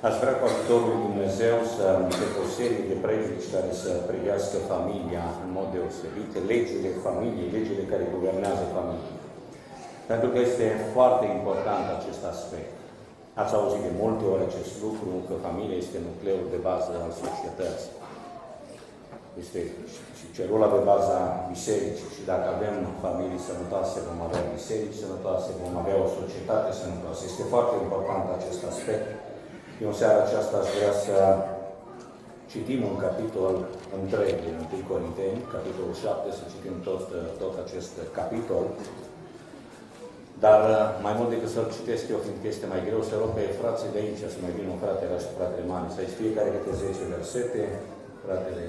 Aș vrea cu ajutorul lui Dumnezeu să încep o serie de predici care să privească familia în mod deosebit, legile familiei, legile care guvernează familia. Pentru că este foarte important acest aspect. Ați auzit de multe ori acest lucru, că familia este nucleul de bază al societății. Este și celula de baza bisericii. Și dacă avem familii sănătoase, vom avea biserici sănătoase, vom avea o societate sănătoasă. Este foarte important acest aspect. Eu în seara aceasta aș vrea să citim un capitol întreg din 1 Corinteni, capitolul 7, să citim tot acest capitol. Dar mai mult decât să-l citesc eu, fiindcă este mai greu, să rog pe frații de aici să mai vină un fratele și fratele Mani, să-i fiecare câte 10 versete, fratele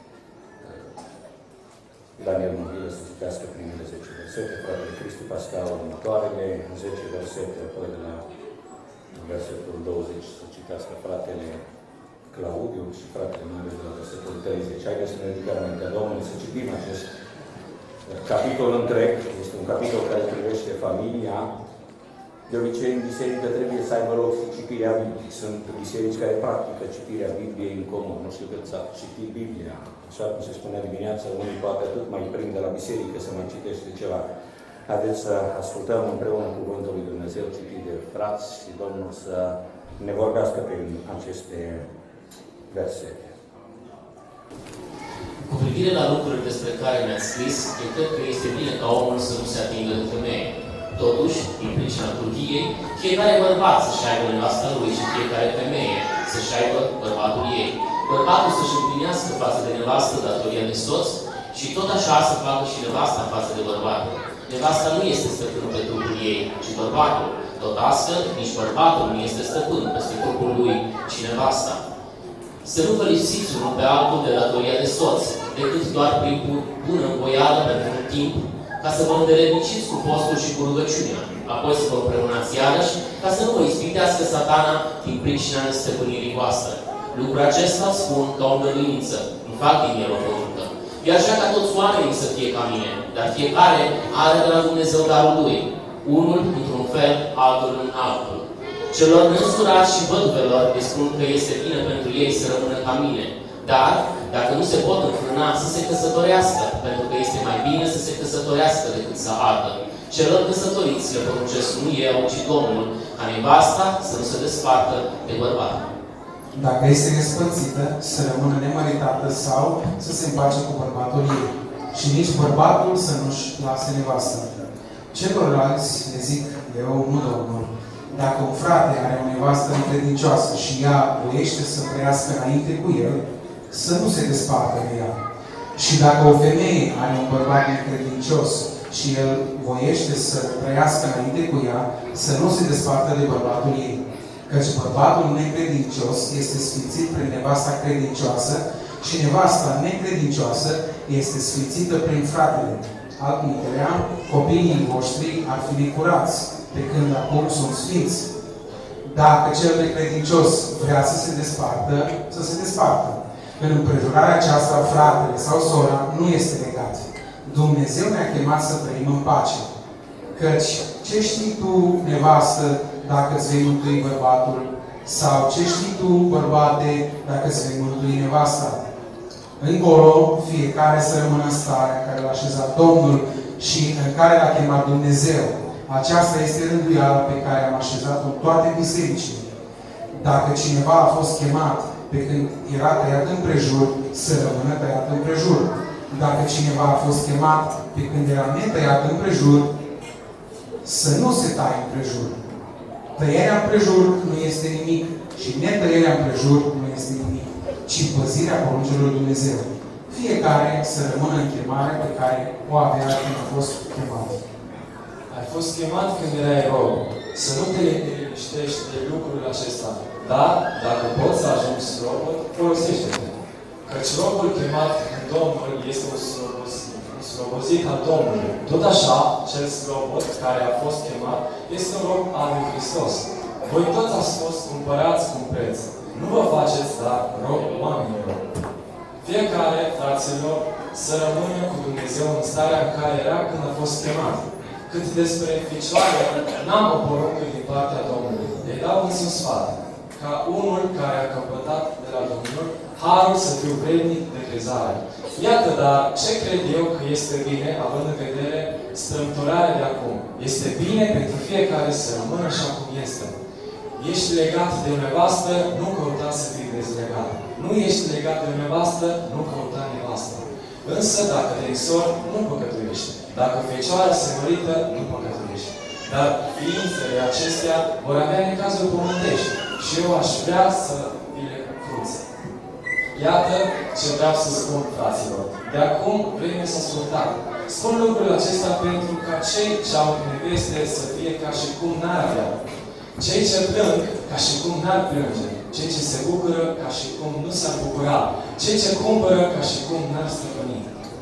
Daniel Mobile să citească primele 10 versete, fratele Cristi Pascal următoarele 10 versete, apoi de la versetul 20 să citească fratele Claudiu și fratele Mare de la versetul 30. Haideți să ne ridicăm înaintea Domnului, să citim acest capitol întreg. Este un capitol care privește familia. De obicei, în biserică trebuie să aibă loc citirea Bibliei. Sunt biserici care practică citirea Bibliei în comun. Nu știu cât s-a citit Biblia. Așa cum se spunea dimineața, unii poate atât mai prind de la biserică să mai citește ceva. Haideți să ascultăm împreună cuvântul lui Dumnezeu citit de frați și Domnul să ne vorbească prin aceste versete. Cu privire la lucrurile despre care mi-ați scris, eu cred că este bine ca omul să nu se atingă de femeie. Totuși, din pricina curviei, fiecare bărbat să-și aibă nevasta lui și fiecare femeie să-și aibă bărbatul ei. Bărbatul să-și împlinească față de nevastă datoria de soț și tot așa să facă și nevasta față de bărbat. Nevasta nu este stăpânul pe trupul ei, ci bărbatul. Tot astfel, nici bărbatul nu este stăpân peste trupul lui, ci nevasta. Să nu vă lipsiți unul pe altul de datoria de soț, decât doar prin bună învoială pentru un timp, ca să vă îndeletniciți cu postul și cu rugăciunea, apoi să vă împreunați iarăși, ca să nu vă ispitească Satana din pricina nestăpânirii voastre. Lucrul acesta spun ca o îngăduință, nu fac din el o poruncă. E așa ca toți oamenii să fie ca mine, dar fiecare are de la Dumnezeu darul lui, unul într-un fel, altul în altul. Celor neînsurați și văduvelor îi spun că este bine pentru ei să rămână ca mine, dar, dacă nu se pot înfrâna, să se căsătorească, pentru că este mai bine să se căsătorească decât să ardă. Celor căsătoriți le poruncesc nu eu, ci Domnul, ca nevasta să nu se despartă de bărbat. Dacă este despărțită, să rămână nemăritată sau să se împace cu bărbatul ei. Și nici bărbatul să nu-și lase nevastă. Celorlalți le zic eu, nu Domnul. Dacă un frate are o nevastă necredincioasă și ea voiește să trăiască înainte cu el, să nu se despartă de ea. Și dacă o femeie are un bărbat necredincios și el voiește să trăiască înainte cu ea, să nu se despartă de bărbatul ei. Căci bărbatul necredincios este sfințit prin nevasta credincioasă și nevasta necredincioasă este sfințită prin fratele. Altminteri, copiii voștri ar fi necurați, pe când acum sunt sfinți. Dacă cel necredincios vrea să se despartă, să se despartă. În împrejurarea aceasta, fratele sau sora nu este legat. Dumnezeu ne-a chemat să trăim în pace. Căci ce știi tu, nevastă, dacă îți vei mântui bărbatul? Sau ce știi tu, bărbate, dacă îți vei mântui nevasta? Încolo, fiecare să rămână în starea care l-a așezat Domnul și în care l-a chemat Dumnezeu. Aceasta este rânduiala pe care am așezat-o în toate bisericile. Dacă cineva a fost chemat pe când era tăiat împrejur, să rămână tăiat împrejur. Dacă cineva a fost chemat pe când era netăiat împrejur, să nu se taie împrejur. Tăierea împrejur nu este nimic și netăierea împrejur nu este nimic, ci păzirea poruncilor lui Dumnezeu. Fiecare să rămână în chemarea pe care o avea când a fost chemat. Ai fost chemat când erai rob, să nu te liniștești de lucrul acesta, dar, dacă poți să ajungi slobod, folosește-te. Căci robul chemat în Domnul este un slobozit al Domnului. Tot așa, cel slobod care a fost chemat este un rob al lui Hristos. Voi toți ați fost cumpărați cu un preț. Nu vă faceți, dar rob oamenilor. Fiecare, fraților, să rămână cu Dumnezeu în starea în care era când a fost chemat. Cât despre ficioare, n-am o poruncă din partea Domnului. Le dau însă un sfat. ca unul care a căpătat de la Domnul harul să fiu vrednic de crezare. Iată, dar ce cred eu că este bine, având în vedere strâmtorarea de acum? Este bine pentru fiecare să rămână așa cum este. Ești legat de o nevastă, nu căuta să fii dezlegat. Nu ești legat de o nevastă, nu căuta nevastă. Însă, dacă te însori, nu păcătuiești. Dacă fecioara se mărită, nu păcătuiești. Dar ființele acestea vor avea necazuri pământești. Și eu aș vrea să vi le cruțe. Iată ce vreau să spun, fraților. De acum vreme să ascultați. Spun lucrul acesta pentru ca cei ce au neveste să fie ca și cum n-ar avea. Cei ce plâng, ca și cum n-ar plânge. Cei ce se bucură, ca și cum nu s-ar bucura. Cei ce cumpără, ca și cum n-ar stăpâni.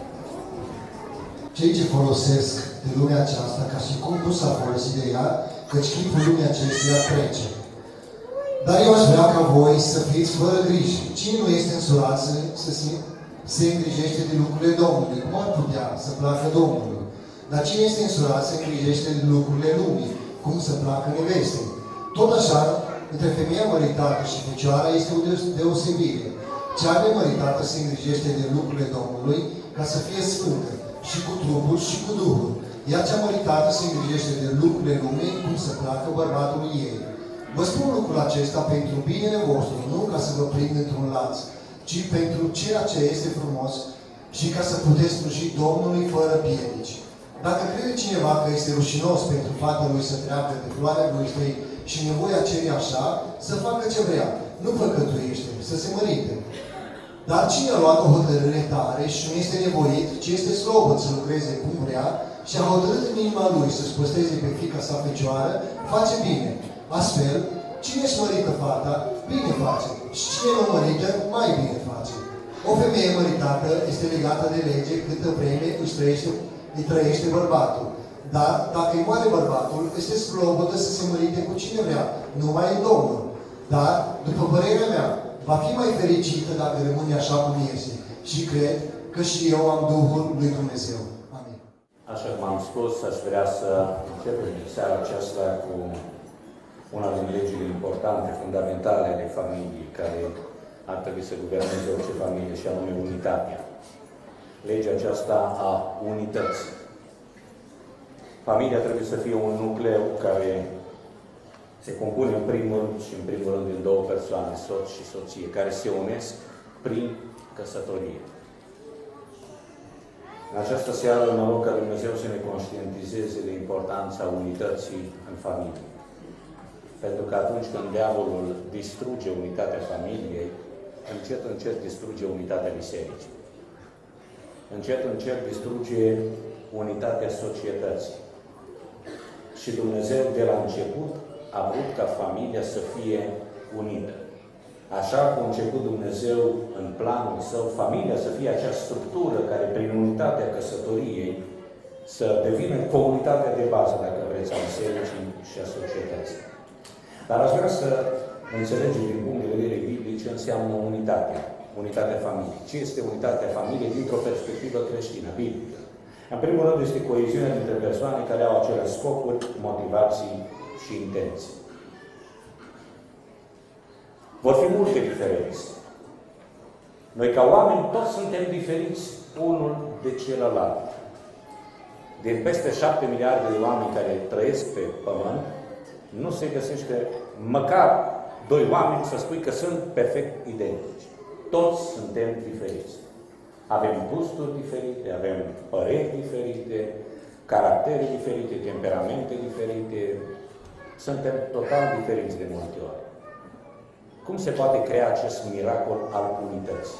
Cei ce folosesc de lumea aceasta, ca și cum nu s-ar folosi de ea, căci chipul lumii acesteia trece. Dar eu aș vrea ca voi să fiți fără griji. Cine nu este însurat să se îngrijește de lucrurile Domnului? Cum ar putea să placă Domnului? Dar cine este însurat se îngrijește de lucrurile lumii? Cum să placă nevestei? Tot așa, între femeia măritată și fecioara este o deosebire. Cea nemăritată se îngrijește de lucrurile Domnului ca să fie sfântă, și cu trupul și cu Duhul. Iar cea măritată se îngrijește de lucrurile lumii, cum să placă bărbatului ei. Vă spun lucrul acesta pentru binele vostru, nu ca să vă prind într-un lanț, ci pentru ceea ce este frumos și ca să puteți sluji Domnului fără piedici. Dacă crede cineva că este rușinos pentru fata lui să treacă de floarea vârstei și nevoia cere așa, să facă ce vrea, nu păcătuiește, să se mărite. Dar cine a luat o hotărâre tare și nu este nevoit, ci este slobod să lucreze cum vrea și a hotărât în inima lui să-și păstreze pe fiica sa fecioară, face bine. Astfel, cine își mărită fata, bine face. Și cine nu mărită, mai bine face. O femeie măritată este legată de lege câtă vreme îi trăiește bărbatul. Dar, dacă îi moare bărbatul, este slobodă să se mărite cu cine vrea, numai în Domnul. Dar, după părerea mea, va fi mai fericită dacă rămâne așa cum este. Și cred că și eu am Duhul lui Dumnezeu. Amin. Așa cum am spus, aș vrea să începem seara aceasta cu una din legile importante, fundamentale ale familiei, care ar trebui să guverneze orice familie, și anume unitatea. Legea aceasta a unității. Familia trebuie să fie un nucleu care se compune în primul rând din două persoane, soț și soție, care se unesc prin căsătorie. În această seară mă rog ca Dumnezeu să ne conștientizeze de importanța unității în familie. Pentru că atunci când diavolul distruge unitatea familiei, încet distruge unitatea bisericii. Încet distruge unitatea societății. Și Dumnezeu de la început a vrut ca familia să fie unită. Așa cum a început Dumnezeu în planul său, familia să fie acea structură care, prin unitatea căsătoriei, să devină comunitatea de bază, dacă vreți, a bisericii și a societății. Dar aș vrea să înțelegem din punct de vedere biblic ce înseamnă unitatea familiei. Ce este unitatea familiei dintr-o perspectivă creștină, biblică? În primul rând este coeziunea dintre persoane care au aceleași scopuri, motivații și intenții. Vor fi multe diferențe. Noi ca oameni toți suntem diferiți unul de celălalt. Din peste 7 miliarde de oameni care trăiesc pe Pământ, nu se găsește măcar 2 oameni să spui că sunt perfect identici. Toți suntem diferiți. Avem gusturi diferite, avem păreri diferite, caractere diferite, temperamente diferite. Suntem total diferiți de multe ori. Cum se poate crea acest miracol al unității?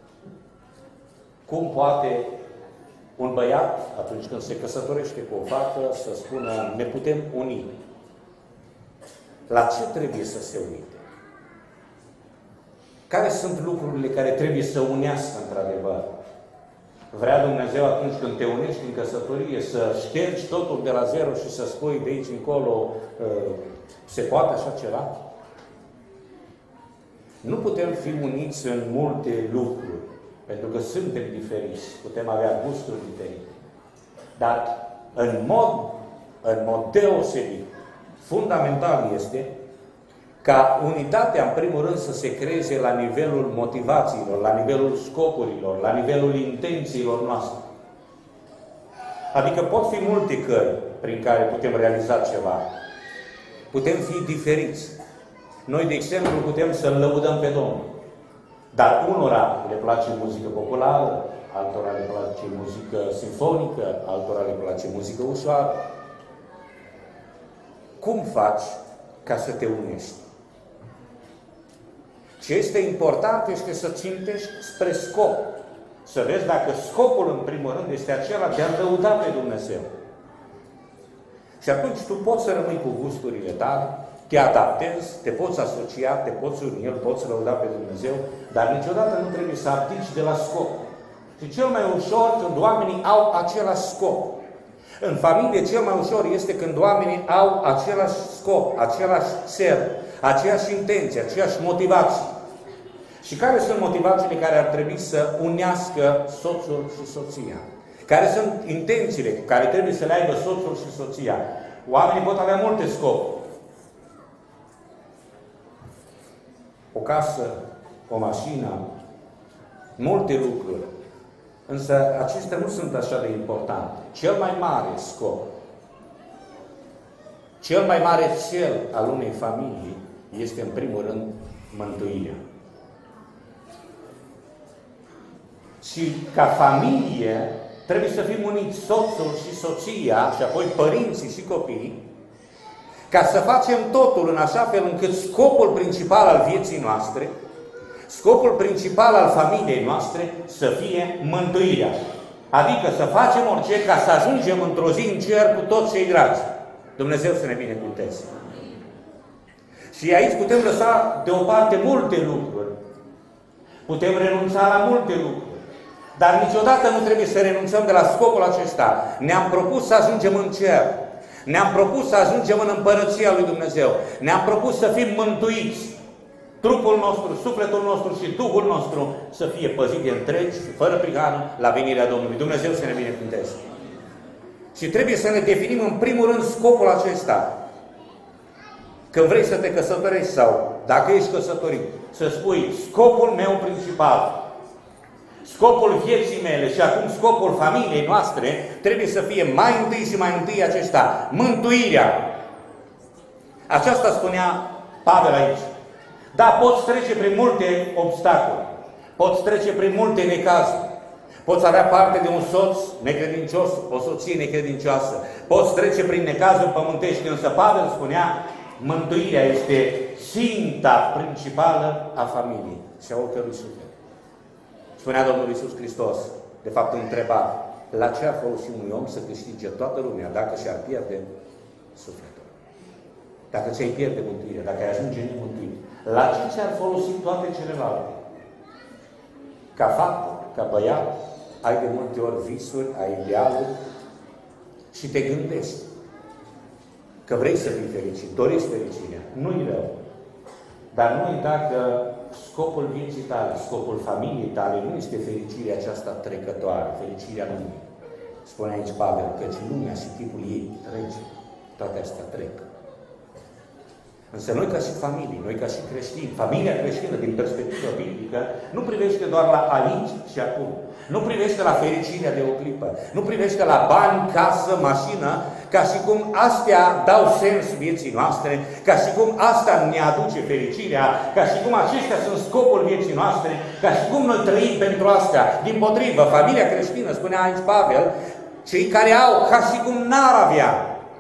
Cum poate un băiat, atunci când se căsătorește cu o fată, să spună, ne putem uni? La ce trebuie să se uite? Care sunt lucrurile care trebuie să unească într-adevăr? Vrea Dumnezeu atunci când te unești în căsătorie să ștergi totul de la zero și să spui de aici încolo, se poate așa ceva? Nu putem fi uniți în multe lucruri, pentru că suntem diferiți, putem avea gusturi diferite. Dar în mod deosebit, fundamental este ca unitatea, în primul rând, să se creeze la nivelul motivațiilor, la nivelul scopurilor, la nivelul intențiilor noastre. Adică pot fi multe căi prin care putem realiza ceva. Putem fi diferiți. Noi, de exemplu, putem să-L lăudăm pe Domnul. Dar unora le place muzică populară, altora le place muzică simfonică, altora le place muzică ușoară. Cum faci ca să te unești? Ce este important este să țintești spre scop. Să vezi dacă scopul, în primul rând, este acela de a lăuda pe Dumnezeu. Și atunci tu poți să rămâi cu gusturile tale, te adaptezi, te poți asocia, te poți uni, el poți lăuda pe Dumnezeu, dar niciodată nu trebuie să abdici de la scop. Și cel mai ușor când oamenii au același scop. În familie cel mai ușor este când oamenii au același scop, același țel, aceeași intenție, aceeași motivație. Și care sunt motivațiile care ar trebui să unească soțul și soția? Care sunt intențiile care trebuie să le aibă soțul și soția? Oamenii pot avea multe scopuri. O casă, o mașină, multe lucruri. Însă acestea nu sunt așa de importante. Cel mai mare scop, cel mai mare cel al unei familii este, în primul rând, mântuirea. Și ca familie trebuie să fim uniți, soțul și soția, și apoi părinții și copiii, ca să facem totul în așa fel încât scopul principal al vieții noastre, scopul principal al familiei noastre să fie mântuirea. Adică să facem orice ca să ajungem într-o zi în cer cu toți cei dragi. Dumnezeu să ne binecuvânteze. Și aici putem lăsa deoparte multe lucruri. Putem renunța la multe lucruri. Dar niciodată nu trebuie să renunțăm de la scopul acesta. Ne-am propus să ajungem în cer. Ne-am propus să ajungem în împărăția lui Dumnezeu. Ne-am propus să fim mântuiți. Trupul nostru, sufletul nostru și Duhul nostru să fie păzit de întregi și fără prihană la venirea Domnului. Dumnezeu să ne binecuvânteze. Și trebuie să ne definim în primul rând scopul acesta. Când vrei să te căsătorești sau dacă ești căsătorit, să spui scopul meu principal, scopul vieții mele și acum scopul familiei noastre trebuie să fie mai întâi și mai întâi acesta, mântuirea. Aceasta spunea Pavel aici. Da, poți trece prin multe obstacole, poți trece prin multe necazuri, poți avea parte de un soț necredincios, o soție necredincioasă, poți trece prin necazuri pământești, însă Pavel spunea, mântuirea este ținta principală a familiei și a oricărui suflet. Spunea Domnul Iisus Hristos, de fapt întreba, la ce ar folosi unui om să câștige toată lumea dacă și-ar pierde sufletul? Dacă ți-ai pierde mântuirea, dacă ai ajunge nemântuit, la ce ți-ar folosi toate celelalte? Ca fată, ca băiat, ai de multe ori visuri, ai idealuri și te gândești că vrei să fii fericit, dorești fericirea. Nu-i rău. Dar nu uita că scopul vieții tale, scopul familiei tale nu este fericirea aceasta trecătoare, fericirea lumii. Spune aici Pavel, căci lumea și tipul ei trece. Toate astea trec. Însă noi ca și familie, noi ca și creștini, familia creștină din perspectivă biblică, nu privește doar la aici și acum. Nu privește la fericirea de o clipă. Nu privește la bani, casă, mașină, ca și cum astea dau sens vieții noastre, ca și cum asta ne aduce fericirea, ca și cum acestea sunt scopul vieții noastre, ca și cum noi trăim pentru astea. Dimpotrivă, familia creștină, spunea aici Pavel, cei care au ca și cum n-ar avea,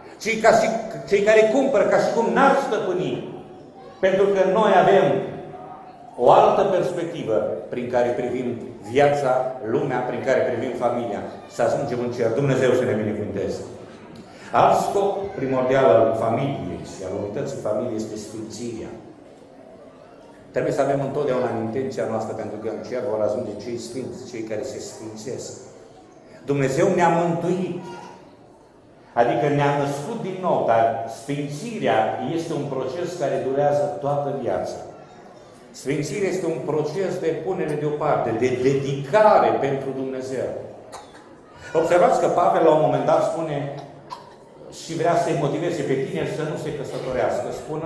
cei care cumpără ca și cum n-ar stăpâni, pentru că noi avem o altă perspectivă prin care privim viața, lumea, prin care privim familia, să ajungem în cer. Dumnezeu să ne binecuvânteze. Alt scop primordial al familiei și al unității familiei este sfințirea. Trebuie să avem întotdeauna în intenția noastră, pentru că în cer vor ajunge cei sfinți, cei care se sfințesc. Dumnezeu ne-a mântuit. Adică ne-a născut din nou, dar sfințirea este un proces care durează toată viața. Sfințirea este un proces de punere deoparte, de dedicare pentru Dumnezeu. Observați că Pavel la un moment dat spune și vrea să-i motiveze pe tineri să nu se căsătorească, spunând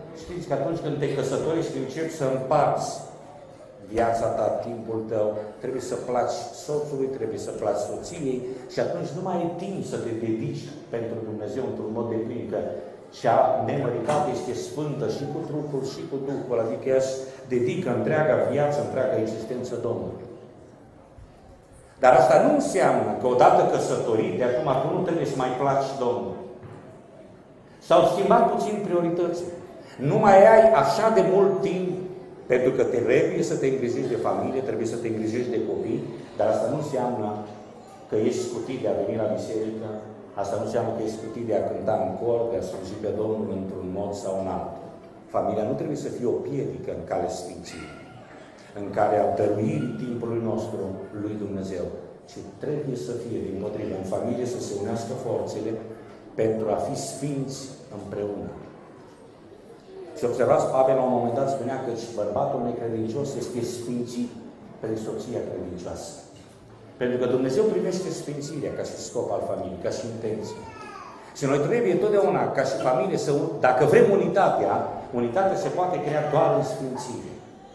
Știți că atunci când te căsătorești, începi să împarți viața ta, timpul tău, trebuie să placi soțului, trebuie să placi soției și atunci nu mai ai timp să te dedici pentru Dumnezeu într-un mod deplin, că cea nemăritată este sfântă și cu trupul și cu Duhul, adică ea își dedică întreaga viață, întreaga existență Domnului. Dar asta nu înseamnă că odată căsătorit, de acum tu nu trebuie să mai placi Domnului. S-au schimbat puțin prioritățile. Nu mai ai așa de mult timp, pentru că trebuie să te îngrijești de familie, trebuie să te îngrijești de copii, dar asta nu înseamnă că ești scutit de a veni la biserică, asta nu înseamnă că ești scutit de a cânta în cor, de a sluji pe Domnul într-un mod sau în altul. Familia nu trebuie să fie o piedică în calea sfințirii, în calea dăruirii timpului nostru lui Dumnezeu, ci trebuie să fie, dimpotrivă, în familie să se unească forțele pentru a fi sfinți împreună. Și observați, Pavel la un moment dat spunea că bărbatul necredincios este sfințit prin soția credincioasă. Pentru că Dumnezeu privește sfințirea ca și scop al familiei, ca și intenție. Și noi trebuie totdeauna, ca și familie, să, dacă vrem unitatea se poate crea doar în sfințire.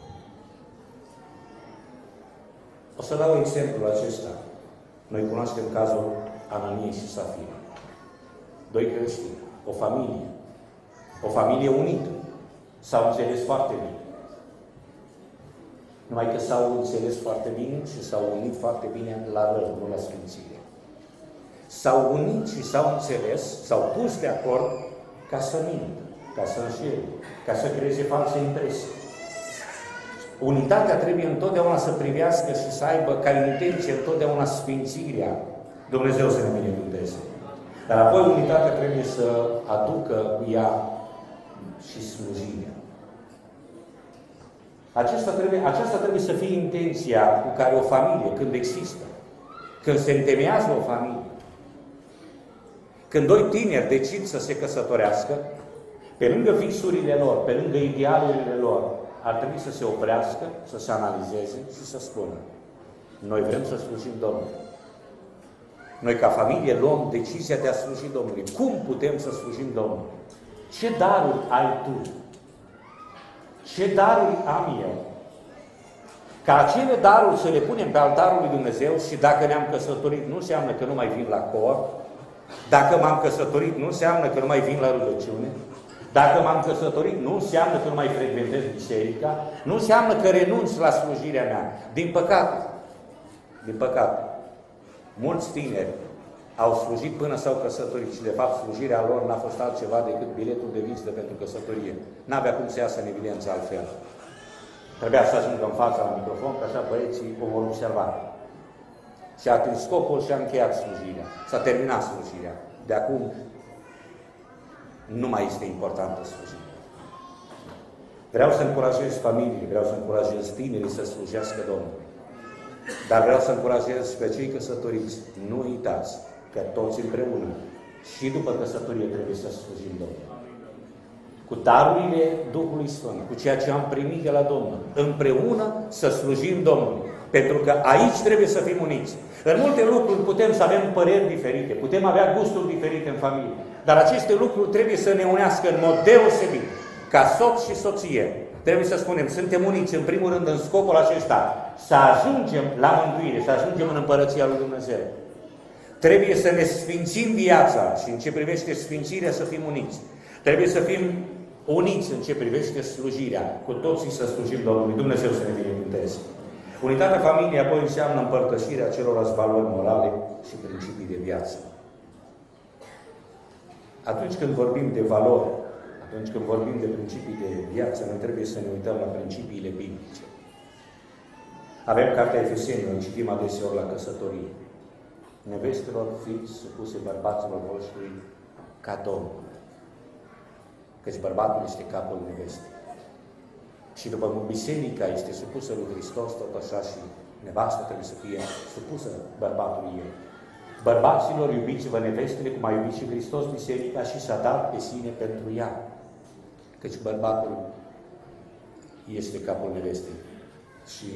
O să dau exemplul acesta. Noi cunoaștem cazul Ananiei și Safira. Doi creștini, o familie unită. S-au înțeles foarte bine. Numai că s-au înțeles foarte bine și s-au unit foarte bine la rău, nu la sfințire. S-au unit și s-au înțeles, s-au pus de acord ca să mintă, ca să înșele, ca să creeze false impresii. Unitatea trebuie întotdeauna să privească și să aibă ca intenție întotdeauna sfințirea. Dumnezeu să ne binecuvânteze. Dar apoi unitatea trebuie să aducă ea și slujirea. Aceasta trebuie să fie intenția cu care o familie, când există, când se întemeiază o familie, când doi tineri decid să se căsătorească, pe lângă visurile lor, pe lângă idealurile lor, ar trebui să se oprească, să se analizeze și să spună: noi vrem să slujim Domnului. Noi ca familie luăm decizia de a sluji Domnului. Cum putem să slujim Domnului? Ce daruri ai tu? Ce daruri am eu? Ca acele daruri să le punem pe altarul lui Dumnezeu și dacă ne-am căsătorit, nu înseamnă că nu mai vin la cor. Dacă m-am căsătorit, nu înseamnă că nu mai vin la rugăciune. Dacă m-am căsătorit, nu înseamnă că nu mai frecventez biserica. Nu înseamnă că renunț la slujirea mea. Din păcate, mulți tineri au slujit până s-au căsătorit și, de fapt, slujirea lor n-a fost altceva decât biletul de vizită pentru căsătorie. N-avea cum să iasă în evidență altfel. Trebuia să ajungă în fața la microfon, că așa băieții o vor observa. Și a atins scopul și a încheiat slujirea. S-a terminat slujirea. De acum nu mai este importantă slujirea. Vreau să încurajez familiile, vreau să încurajez tinerii să slujească Domnului. Dar vreau să încurajez pe cei căsătoriți. Nu uitați că toți împreună și după căsătorie trebuie să slujim Domnului. Cu darurile Duhului Sfânt, cu ceea ce am primit de la Domnul, împreună să slujim Domnului. Pentru că aici trebuie să fim uniți. În multe lucruri putem să avem păreri diferite, putem avea gusturi diferite în familie, dar aceste lucruri trebuie să ne unească în mod deosebit. Ca soț și soție, trebuie să spunem, suntem uniți în primul rând în scopul acesta, să ajungem la mântuire, să ajungem în Împărăția lui Dumnezeu. Trebuie să ne sfințim viața și în ce privește sfințirea să fim uniți. Trebuie să fim uniți în ce privește slujirea, cu toții să slujim Domnului. Dumnezeu să ne binecuvânteze. Unitatea familiei apoi înseamnă împărtășirea celorlalți valori morale și principii de viață. Atunci când vorbim de valori, atunci când vorbim de principii de viață, noi trebuie să ne uităm la principiile biblice. Avem Cartea Efeseni, o citim adeseori la căsătorie. Nevestelor fiți supuse bărbaților voștri ca Domnul. Căci bărbatul este capul nevestei. Și după cum biserica este supusă lui Hristos, tot așa și nevasta trebuie să fie supusă bărbatului ei. Bărbaților, iubiți-vă nevestele cum a iubit și Hristos biserica și s-a dat pe sine pentru ea. Căci bărbatul este capul nevestei. Și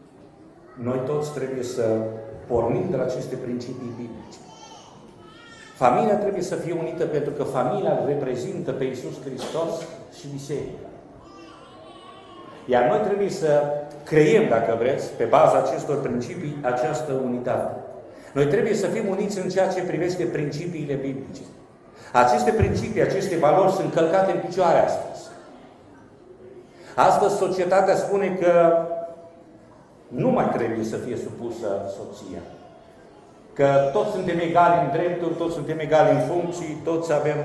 noi toți trebuie să pornim de la aceste principii biblice. Familia trebuie să fie unită pentru că familia îl reprezintă pe Iisus Hristos și biserica. Iar noi trebuie să creiem, dacă vreți, pe baza acestor principii, această unitate. Noi trebuie să fim uniți în ceea ce privește principiile biblice. Aceste principii, aceste valori sunt călcate în picioare astăzi. Astăzi societatea spune că nu mai trebuie să fie supusă soția. Că toți suntem egali în drepturi, toți suntem egali în funcții, toți avem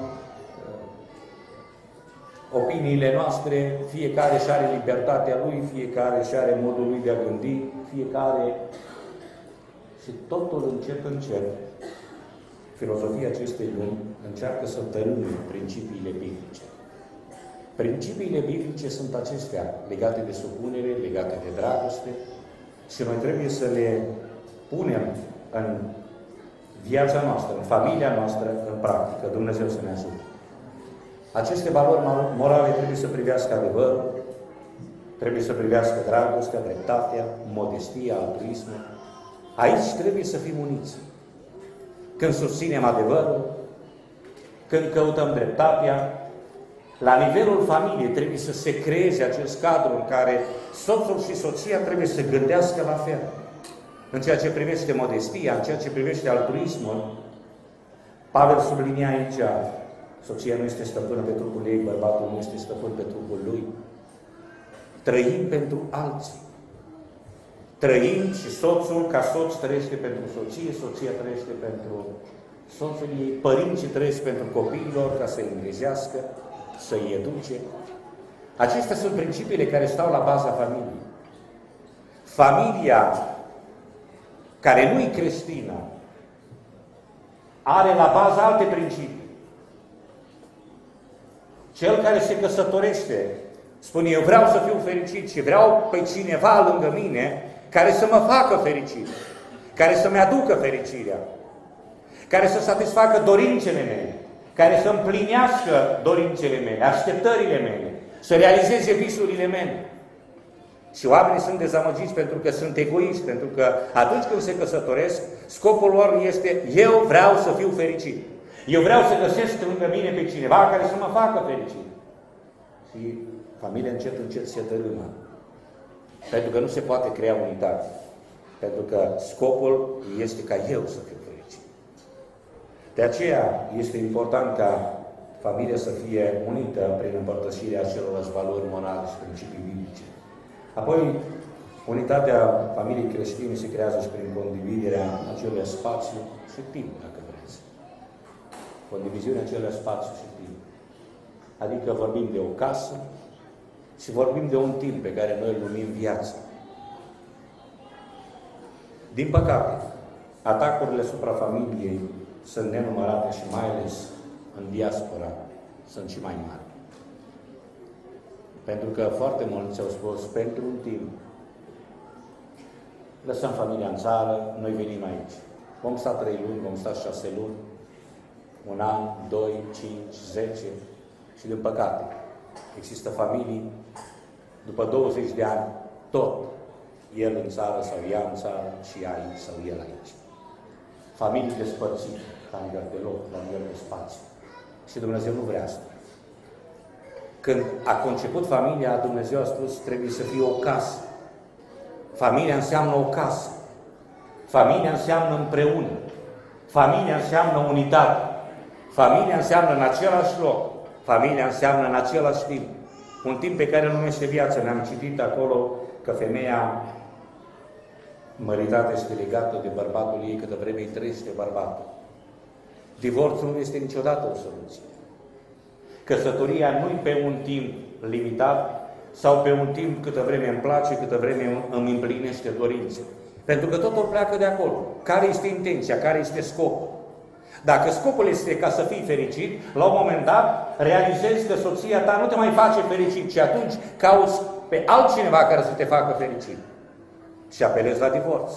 opiniile noastre, fiecare și are libertatea lui, fiecare și are modul lui de a gândi, fiecare... Și totul încet, filozofia acestei lumi încearcă să tărâme principiile biblice. Principiile biblice sunt acestea, legate de supunere, legate de dragoste, și noi trebuie să le punem în viața noastră, în familia noastră, în practică. Dumnezeu să ne ajute. Aceste valori morale trebuie să privească adevărul, trebuie să privească dragostea, dreptatea, modestia, altruismul. Aici trebuie să fim uniți. Când susținem adevărul, când căutăm dreptatea, la nivelul familiei trebuie să se creeze acest cadru în care soțul și soția trebuie să gândească la fel. În ceea ce privește modestia, în ceea ce privește altruismul, Pavel sublinia aici, soția nu este stăpână pe trupul ei, bărbatul nu este stăpân pe trupul lui. Trăim pentru alții. Trăim și soțul, ca soț, trăiește pentru soție, soția trăiește pentru soțul ei, părinții trăiesc pentru copiilor ca să-i îngrijească, să-i educe. Acestea sunt principiile care stau la baza familiei. Familia care nu e creștină are la bază alte principii. Cel care se căsătorește spune, eu vreau să fiu fericit și vreau pe cineva lângă mine care să mă facă fericit, care să-mi aducă fericirea, care să satisfacă dorințele mele, care să împlinească dorințele mele, așteptările mele, să realizeze visurile mele. Și oamenii sunt dezamăgiți pentru că sunt egoiști, pentru că atunci când se căsătoresc, scopul lor este, eu vreau să fiu fericit. Eu vreau să găsesc lângă mine pe cineva care să mă facă fericit. Și familia încet se dărâmă. Pentru că nu se poate crea unitate. Pentru că scopul este ca eu să fiu fericit. De aceea este important ca familia să fie unită prin împărtășirea acelorlași valori morale și principii biblice. Apoi, unitatea familiei creștine se creează și prin condividerea acelui spațiu și timp, dacă vreți. Condiviziunea acelui spațiu și timp. Adică vorbim de o casă și vorbim de un timp pe care noi îl numim viață. Din păcate, atacurile asupra familiei sunt nenumărate și mai ales în diaspora sunt și mai mari. Pentru că foarte mulți au spus, pentru un timp, lăsăm familia în țară, noi venim aici. Vom sta 3 luni, vom sta 6 luni, 1 an, 2, 5, 10 și din păcate există familii, după 20 de ani, tot el în țară sau ea în țară și ea aici sau el aici. Familii despărțite, la nivel de loc, la nivel de spațiu. Și Dumnezeu nu vrea asta. Când a conceput familia, Dumnezeu a spus, trebuie să fie o casă. Familia înseamnă o casă. Familia înseamnă împreună. Familia înseamnă unitate. Familia înseamnă în același loc. Familia înseamnă în același timp. Un timp pe care îl numește viață. Ne-am citit acolo că femeia măritată este legată de bărbatul ei câtă vreme îi trăiește bărbatul. Divorțul nu este niciodată o soluție. Căsătoria nu-i pe un timp limitat sau pe un timp câtă vreme îmi place, câtă vreme îmi împlinește dorințe. Pentru că totul pleacă de acolo. Care este intenția? Care este scopul? Dacă scopul este ca să fii fericit, la un moment dat realizezi că soția ta nu te mai face fericit și atunci cauți pe altcineva care să te facă fericit. Și apelezi la divorț.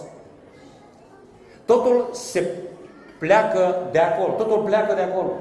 Totul se pleacă de acolo. Totul pleacă de acolo.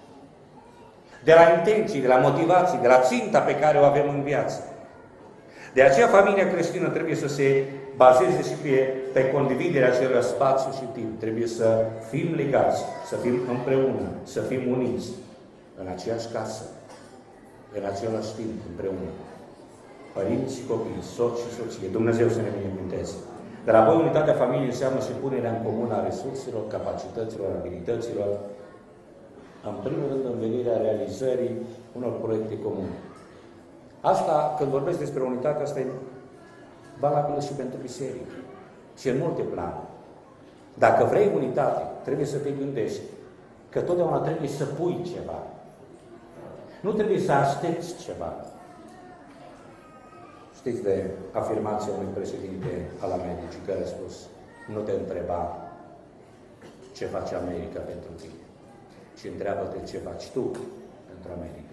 De la intenții, de la motivații, de la ținta pe care o avem în viață. De aceea familia creștină trebuie să se bazeze și pe condividerea acelui spațiu și timp. Trebuie să fim legați, să fim împreună, să fim uniți în aceeași casă, în același timp, împreună. Părinți, copii, soți și soție. Dumnezeu să ne binecuvânteze. Dar apoi unitatea familiei înseamnă și punerea în comun a resurselor, capacităților, abilităților, în primul rând în vederea realizării unor proiecte comune. Asta, când vorbesc despre unitate, asta e valabilă și pentru biserică. Și în multe planuri. Dacă vrei unitate, trebuie să te gândești că totdeauna trebuie să pui ceva. Nu trebuie să aștepți ceva. Știți de afirmația unui președinte al Americii care a spus: nu te întreba ce face America pentru tine, ci întreabă-te ce faci tu pentru America.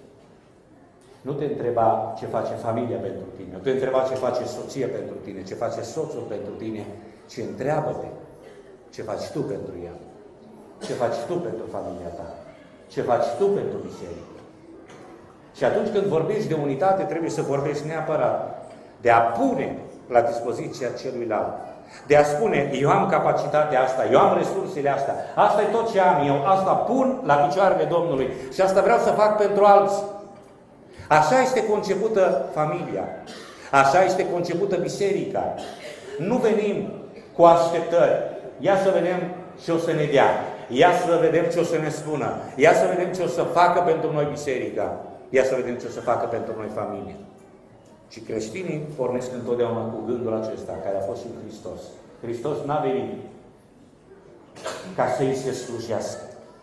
Nu te întreba ce face familia pentru tine, nu te întreba ce face soția pentru tine, ce face soțul pentru tine, ci întreabă-te ce faci tu pentru ea, ce faci tu pentru familia ta, ce faci tu pentru biserică. Și atunci când vorbești de unitate, trebuie să vorbești neapărat de a pune la dispoziția celuilalt. De a spune, eu am capacitatea asta, eu am resursele astea, asta e tot ce am eu, asta pun la picioarele Domnului și asta vreau să fac pentru alții. Așa este concepută familia, așa este concepută biserica. Nu venim cu așteptări, ia să vedem ce o să ne dea, ia să vedem ce o să ne spună, ia să vedem ce o să facă pentru noi biserica, ia să vedem ce o să facă pentru noi familie. Și creștinii pornesc întotdeauna cu gândul acesta, care a fost și în Hristos. Hristos n-a venit ca să îi se slujească.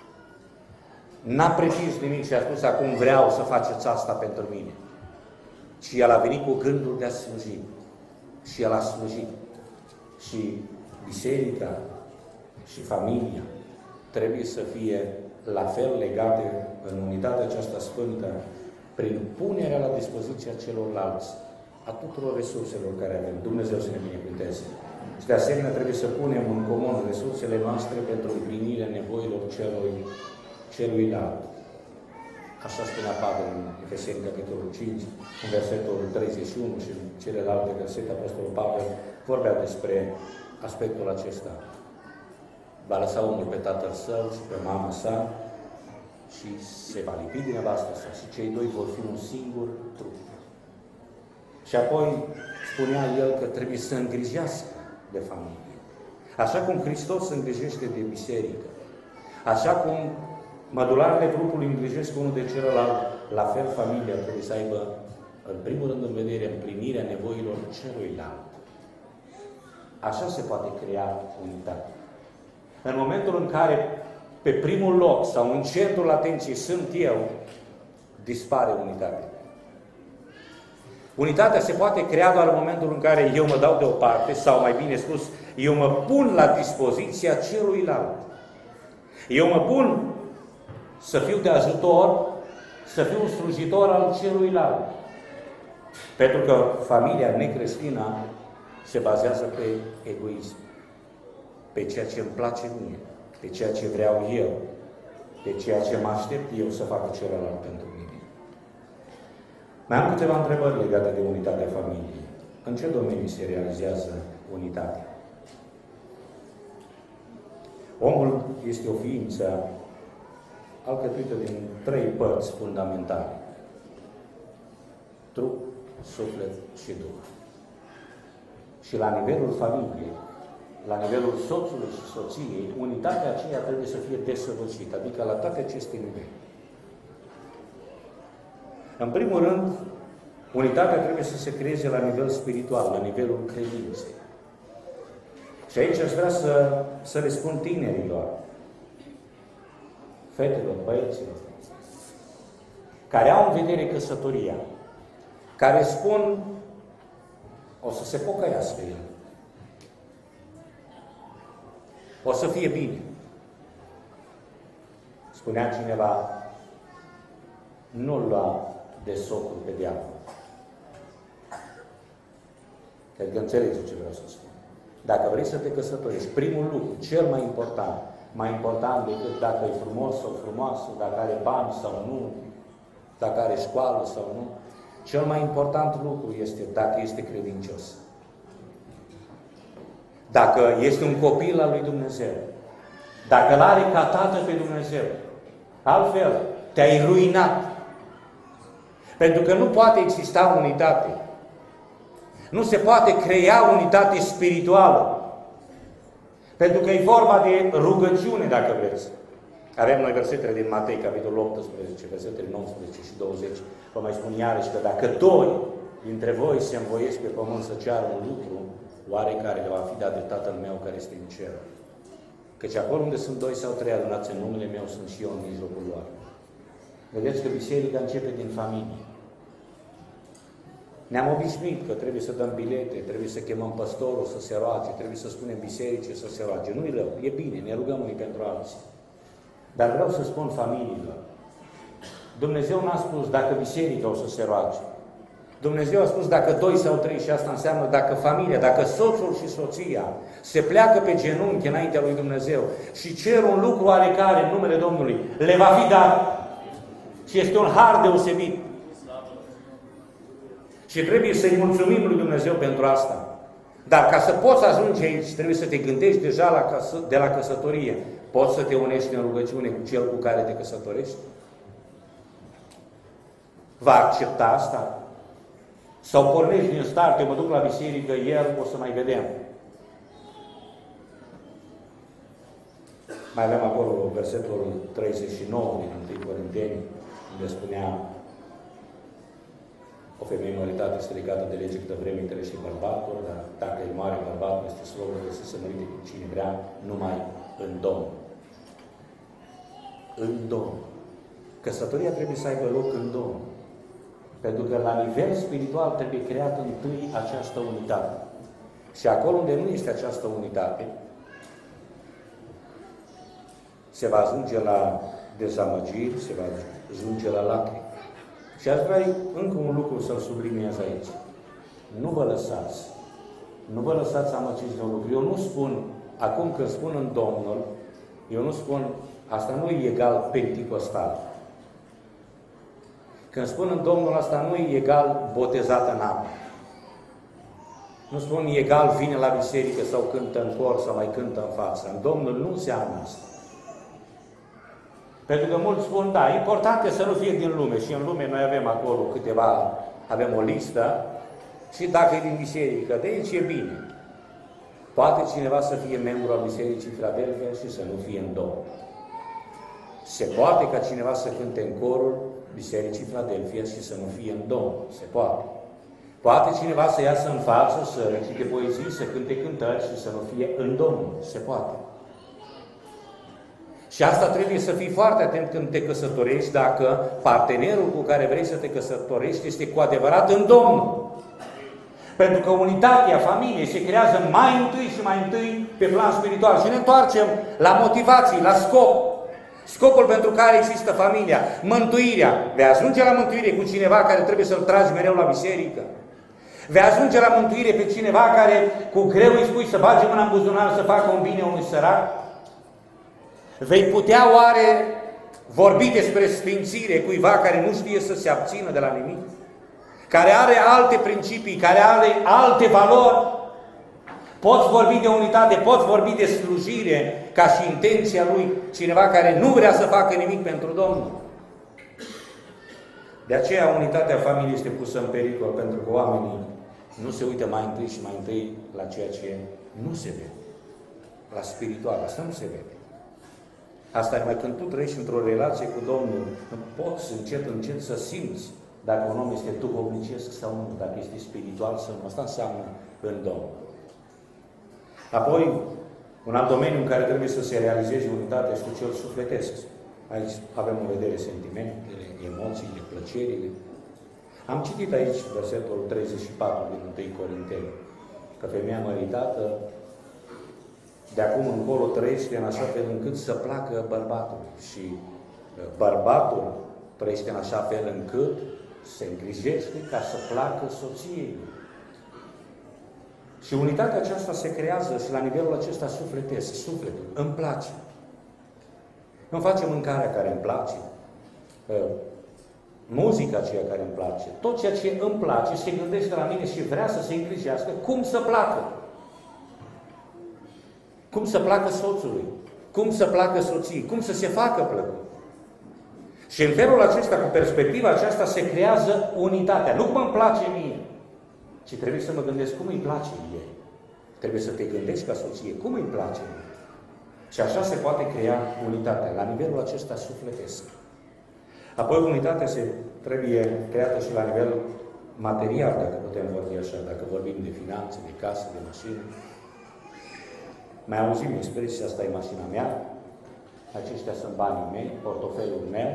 N-a pretins nimic și a spus, acum vreau să faceți asta pentru mine. Și El a venit cu gândul de a sluji. Și El a slujit. Și biserica și familia trebuie să fie la fel legate în unitatea aceasta sfântă, prin punerea la dispoziția celorlalți a tuturor resurselor care avem. Dumnezeu să ne binecuvânteze. Și de asemenea trebuie să punem în comun resursele noastre pentru împlinirea nevoilor celuilalt. Așa spunea Pavel în Efeseni, capitolul 5, în versetul 31 și în celelalte versete, Apostolul Pavel vorbea despre aspectul acesta. Va lăsa omul pe tatăl său și pe mama sa și se va lipi din nevastă sa și cei doi vor fi un singur trup. Și apoi spunea el că trebuie să îngrijească de familie. Așa cum Hristos se îngrijește de biserică, așa cum mădularele trupului îngrijesc unul de celălalt, la fel familia trebuie să aibă, în primul rând, în vedere împlinirea nevoilor celuilalt. Așa se poate crea unitate. În momentul în care pe primul loc sau în centrul atenției sunt eu, dispare unitatea. Unitatea se poate crea doar în momentul în care eu mă dau deoparte, sau mai bine spus, eu mă pun la dispoziția celuilalt. Eu mă pun să fiu de ajutor, să fiu un slujitor al celuilalt. Pentru că familia necreștină se bazează pe egoism, pe ceea ce îmi place mie, pe ceea ce vreau eu, pe ceea ce mă aștept eu să facă celălalt pentru mine. Mai am câteva întrebări legate de unitatea familiei. În ce domenii se realizează unitatea? Omul este o ființă alcătuită din 3 părți fundamentale: trup, suflet și duh. Și la nivelul familiei, la nivelul soțului și soției, unitatea aceea trebuie să fie desăvârșită, adică la toate aceste nivele. În primul rând, unitatea trebuie să se creeze la nivel spiritual, la nivelul credinței. Și aici aș vrea să le spun tinerilor, fetelor, băieților, care au în vedere căsătoria, care spun, o să se pocăiască el, o să fie bine. Spunea cineva, nu-l lua de socul pe diavol. Cred că înțelegeți ce vreau să spun. Dacă vrei să te căsătorești, primul lucru, cel mai important decât dacă e frumos sau frumoasă, dacă are bani sau nu, dacă are școală sau nu, Cel mai important lucru este dacă este credincios. Dacă este un copil al lui Dumnezeu. Dacă l-are ca tată pe Dumnezeu. Altfel, te-ai ruinat. Pentru că nu poate exista unitate. Nu se poate crea unitate spirituală. Pentru că e vorba de rugăciune, dacă vreți. Avem noi versetele din Matei, capitolul 18, versetele 19 și 20. Vă mai spun iarăși că dacă doi dintre voi se învoiesc pe pământ să ceară un lucru, oarecare le va fi dat de Tatăl meu care este în cer. Căci acolo unde sunt doi sau trei adunați în numele meu, sunt și eu în mijlocul lor. Vedeți că biserica începe din familie. Ne-am obișnuit că trebuie să dăm bilete, trebuie să chemăm păstorul să se roage, trebuie să spunem bisericii să se roage. Nu-i rău, e bine, ne rugăm unii pentru alții. Dar vreau să spun familiilor, Dumnezeu n-a spus dacă biserica o să se roage. Dumnezeu a spus dacă doi sau trei, și asta înseamnă dacă familia, dacă soțul și soția se pleacă pe genunchi înaintea lui Dumnezeu și cer un lucru oarecare în numele Domnului, le va fi dat. Și este un har deosebit. Și trebuie să-i mulțumim lui Dumnezeu pentru asta. Dar ca să poți ajunge aici, trebuie să te gândești deja de la căsătorie. Poți să te unești în rugăciune cu cel cu care te căsătorești? Va accepta asta? Sau pornești din start, eu mă duc la biserică, el o să mai vedem. Mai avem acolo versetul 39 din 1 Corinteni, unde spunea: o femeie măritată este legată de lege câtă vreme întâlnește bărbatul, dar dacă e mare bărbatul, este slobă să se mărite cu cine vrea, numai în Domnul. În Domnul. Căsătoria trebuie să aibă loc în Domnul. Pentru că la nivel spiritual trebuie creată întâi această unitate. Și acolo unde nu este această unitate, se va ajunge la dezamăgiri, se va ajunge la lacrimi. Și aș vrea încă un lucru să-l subliniez aici. Nu vă lăsați amăgiți de un lucru. Eu nu spun, acum când spun în Domnul, eu nu spun, asta nu e egal penticostal. Când spun în Domnul, asta nu e egal botezat în apă. Nu spun egal vine la biserică sau cântă în cor sau mai cântă în față. În Domnul nu înseamnă asta. Pentru că mulți spun, da, important e să nu fie din lume. Și în lume noi avem acolo câteva, avem o listă și dacă e din biserică, de aici e bine. Poate cineva să fie membru al Bisericii Filadelfia și să nu fie în Domnul. Se poate ca cineva să cânte în corul Bisericii Filadelfia și să nu fie în Domnul. Se poate. Poate cineva să iasă în față, să recite poezii, să cânte cântări și să nu fie în Domnul. Se poate. Și asta trebuie să fii foarte atent când te căsătorești, dacă partenerul cu care vrei să te căsătorești este cu adevărat în Domnul. Pentru că unitatea familiei se creează mai întâi și mai întâi pe plan spiritual. Și ne întoarcem la motivații, la scop. Scopul pentru care există familia, mântuirea. Vei ajunge la mântuire cu cineva care trebuie să-l tragi mereu la biserică. Vei ajunge la mântuire pe cineva care cu greu îi spui să bage mâna în buzunar să facă un bine unui sărac. Vei putea oare vorbi despre sfințire cuiva care nu știe să se abțină de la nimic? Care are alte principii, care are alte valori? Poți vorbi de unitate, poți vorbi de slujire ca și intenția lui, cineva care nu vrea să facă nimic pentru Domnul. De aceea unitatea familiei este pusă în pericol, pentru că oamenii nu se uită mai întâi și mai întâi la ceea ce nu se vede. La spiritual, asta nu se vede. Asta e mai când tu trăiești într-o relație cu Domnul, poți încet să simți dacă un om este duhovnicesc sau nu, dacă este spiritual sau nu. Asta înseamnă în Domnul. Apoi, un alt domeniu în care trebuie să se realizeze unitatea este cel sufletesc. Aici avem în vedere sentimentele, emoțiile, plăcerile. Am citit aici versetul 34 din 1 Corinteni, că femeia măritată de acum încolo trăiește în așa fel încât să placă bărbatul. Și bărbatul trăiește în așa fel încât se îngrijește ca să placă soției. Și unitatea aceasta se creează și la nivelul acesta sufletesc. Sufletul îmi place. Îmi face mâncarea care îmi place. muzica aceea care îmi place, tot ceea ce îmi place, se gândește la mine și vrea să se îngrijească cum să placă. Cum să placă soțului, cum să placă soției, cum să se facă plăcut. Și în felul acesta, cu perspectiva aceasta, se creează unitatea. Nu cum îmi place mie, ci trebuie să mă gândesc cum îi place ei. Trebuie să te gândești ca soție, cum îi place mie. Și așa se poate crea unitatea, la nivelul acesta sufletesc. Apoi unitatea se trebuie creată și la nivel material, dacă putem vorbi așa, dacă vorbim de finanțe, de casă, de mașină. Mai auzim expresia, asta e mașina mea, aceștia sunt banii mei, portofelul meu.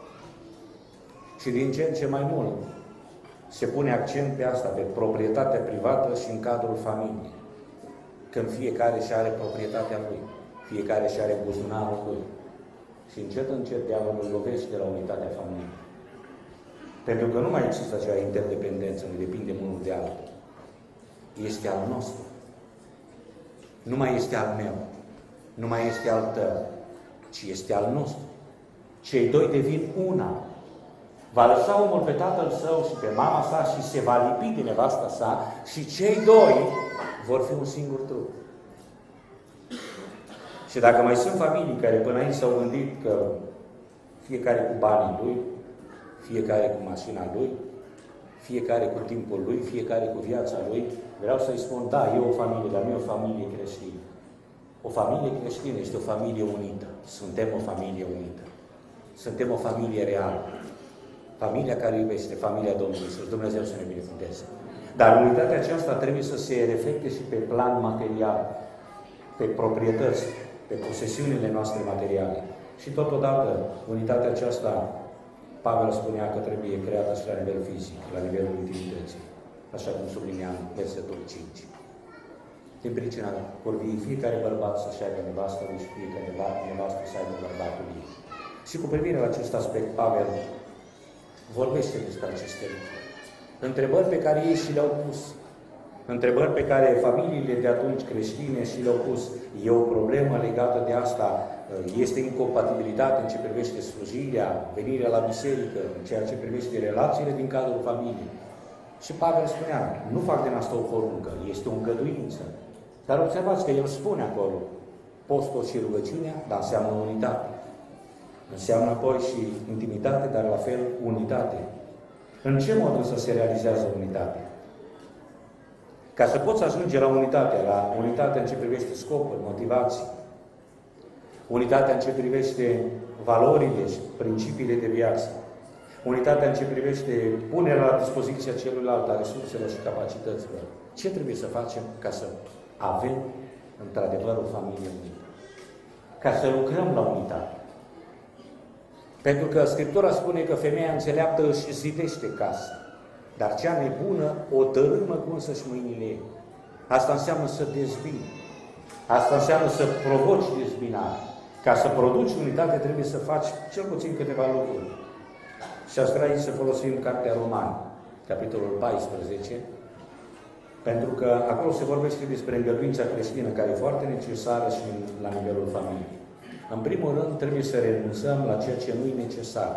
Și din ce în ce mai mult se pune accent pe asta, pe proprietatea privată și în cadrul familiei. Când fiecare și are proprietatea lui, fiecare și are buzunarul lui. Și încet diavolul lovește de la unitatea familiei. Pentru că nu mai există acea interdependență, ne depindem unul de altul. Este al nostru. Nu mai este al meu, nu mai este al tău, ci este al nostru. Cei doi devin una. Va lăsa omul pe tatăl său și pe mama sa și se va lipi de nevasta sa și cei doi vor fi un singur trup. Și dacă mai sunt familii care până aici s-au gândit că fiecare cu banii lui, fiecare cu mașina lui, fiecare cu timpul lui, fiecare cu viața lui, vreau să-i spun, da, e o familie, dar nu e o familie creștină. O familie creștină este o familie unită. Suntem o familie unită. Suntem o familie reală. Familia care iubește, familia Domnului Iisus. Dumnezeu să ne binecuvânteze. Dar unitatea aceasta trebuie să se reflecte și pe plan material, pe proprietăți, pe posesiunile noastre materiale. Și totodată, unitatea aceasta, Pavel spunea că trebuie creată și la nivel fizic, la nivelul intimității, așa cum sublinea în versetul 5. Din pricina vorbii, fiecare bărbat să-și aibă nevastă lui și fiecare nevastă să aibă bărbatul ei. Și cu privire la acest aspect, Pavel vorbește despre aceste lucruri. Întrebări pe care ei și le-au pus. Întrebări pe care familiile de atunci creștine și le-au pus. E o problemă legată de asta. Este incompatibilitate în ce privește slujirea, venirea la biserică, în ceea ce privește relațiile din cadrul familiei. Și Pavel spunea, nu fac din asta o poruncă, este o îngăduință. Dar observați că el spune acolo, postul și rugăciunea, dar înseamnă unitate. Înseamnă apoi și intimitate, dar la fel unitate. În ce mod însă se realizează unitatea? Ca să poți ajunge la unitatea în ce privește scopul, motivații, unitatea în ce privește valorile și principiile de viață, unitatea în ce privește punerea la dispoziția celuilalt a resurselor și capacităților. Ce trebuie să facem ca să avem într-adevăr o familie unită? Ca să lucrăm la unitate. Pentru că Scriptura spune că femeia înțeleaptă își zidește casă, dar cea nebună o dărâmă cu însăși mâinile ei. Asta înseamnă să dezbini. Asta înseamnă să provoci dezbinare. Ca să produci unitate trebuie să faci cel puțin câteva lucruri. Și aș vrea să folosim Cartea Romani, capitolul 14, pentru că acolo se vorbește despre îngăduința creștină, care e foarte necesară și la nivelul familiei. În primul rând, trebuie să renunțăm la ceea ce nu e necesar.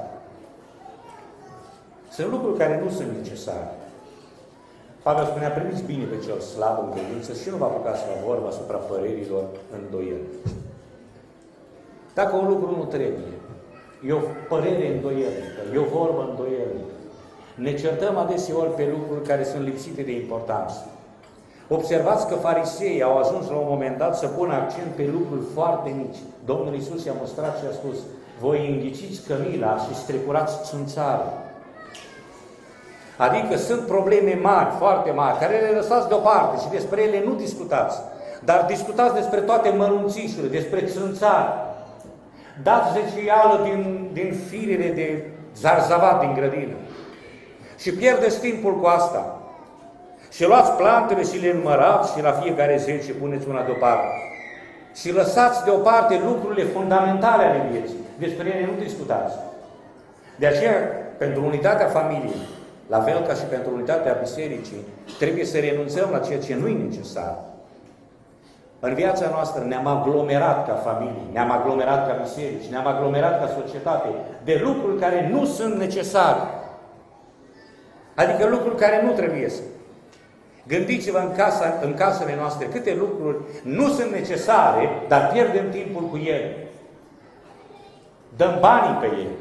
Sunt lucruri care nu sunt necesare. Pavel spunea, primiți bine pe cel slab în credință și nu vă apucați la vorba asupra părerilor îndoieli. Dacă un lucru nu trebuie, e o părere îndoielnică, e o vorbă îndoielnică, ne certăm adeseori pe lucruri care sunt lipsite de importanță. Observați că fariseii au ajuns la un moment dat să pună accent pe lucruri foarte mici. Domnul Iisus i-a mostrat și a spus, voi înghiciți cămila și strecurați țânțarul. Adică sunt probleme mari, foarte mari, care le lăsați deoparte și despre ele nu discutați. Dar discutați despre toate mărunțișurile, despre țânțar. Dați zecială din firele de zarzavat din grădină. Și pierdeți timpul cu asta. Și luați plantele și le numărați și la fiecare 10 puneți una deoparte. Și lăsați deoparte lucrurile fundamentale ale vieții. Despre ele nu discutați. De aceea, pentru unitatea familiei, la fel ca și pentru unitatea bisericii, trebuie să renunțăm la ceea ce nu e necesar. În viața noastră ne-am aglomerat ca familie, ne-am aglomerat ca biserici, ne-am aglomerat ca societate de lucruri care nu sunt necesare. Adică lucruri care nu trebuie să. Gândiți-vă în casele noastre câte lucruri nu sunt necesare, dar pierdem timpul cu ele. Dăm banii pe ele.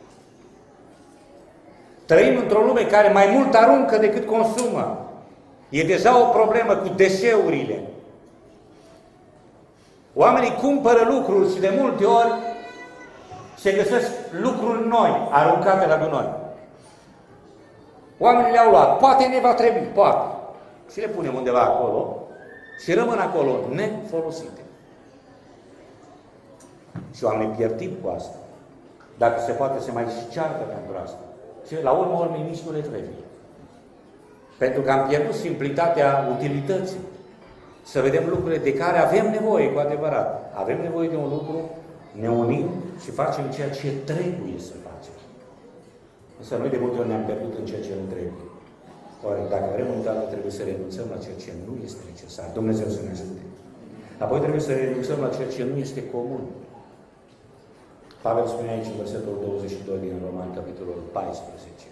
Trăim într-o lume care mai mult aruncă decât consumă. E deja o problemă cu deșeurile. Oamenii cumpără lucruri și de multe ori se găsesc lucruri noi, aruncate la gunoi. Oamenii le-au luat, poate ne va trebui, poate. Și le punem undeva acolo și rămân acolo nefolosite. Și oamenii pierd timp cu asta. Dacă se poate, se mai și ceartă pentru asta. Și la urmă urmei nici nu le trebuie. Pentru că am pierdut simplitatea utilității. Să vedem lucrurile de care avem nevoie cu adevărat. Avem nevoie de un lucru, ne unim și facem ceea ce trebuie să facem. Însă noi de multe ori ne-am pierdut în ceea ce nu trebuie. Ori, dacă vrem unitate, trebuie să renunțăm la ceea ce nu este necesar. Dumnezeu să ne ajute. Apoi trebuie să renunțăm la ceea ce nu este comun. Pavel spune aici în versetul 22 din Romani, capitolul 14.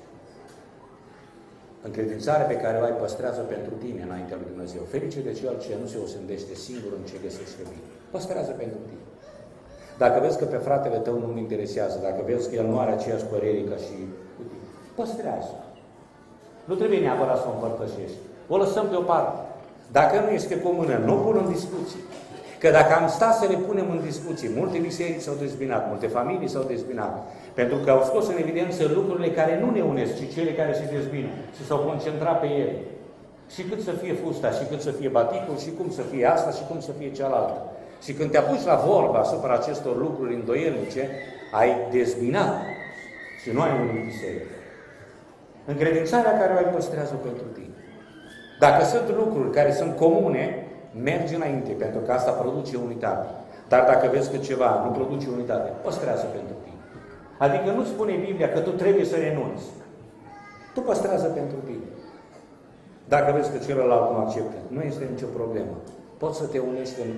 Încredințarea pe care o ai păstrează pentru tine înaintea lui Dumnezeu. Ferice de cel ce nu se osândește singur în ce găsește bine. Păstrează pentru tine. Dacă vezi că pe fratele tău nu-l interesează, dacă vezi că el nu are aceeași părere ca și cu tine, păstrează. Nu trebuie neapărat să o împărtășești. O lăsăm deoparte. Dacă nu este comună, nu o pun în discuție. Că dacă am stat să le punem în discuție, multe biserici s-au dezbinat, multe familii s-au dezbinat, pentru că au scos în evidență lucrurile care nu ne unesc, ci cele care se dezbină și s-au concentrat pe ele. Și cât să fie fusta, și cât să fie baticul, și cum să fie asta, și cum să fie cealaltă. Și când te apuci la vorba asupra acestor lucruri îndoielnice, ai dezbinat și nu ai unit biserică. Încredințarea care o ai păstrează pentru tine. Dacă sunt lucruri care sunt comune, mergi înainte, pentru că asta produce unitate. Dar dacă vezi că ceva nu produce unitate, păstrează pentru tine. Adică nu spune Biblia că tu trebuie să renunți. Tu păstrează pentru tine. Dacă vezi că celălalt nu acceptă, nu este nicio problemă. Poți să te unești în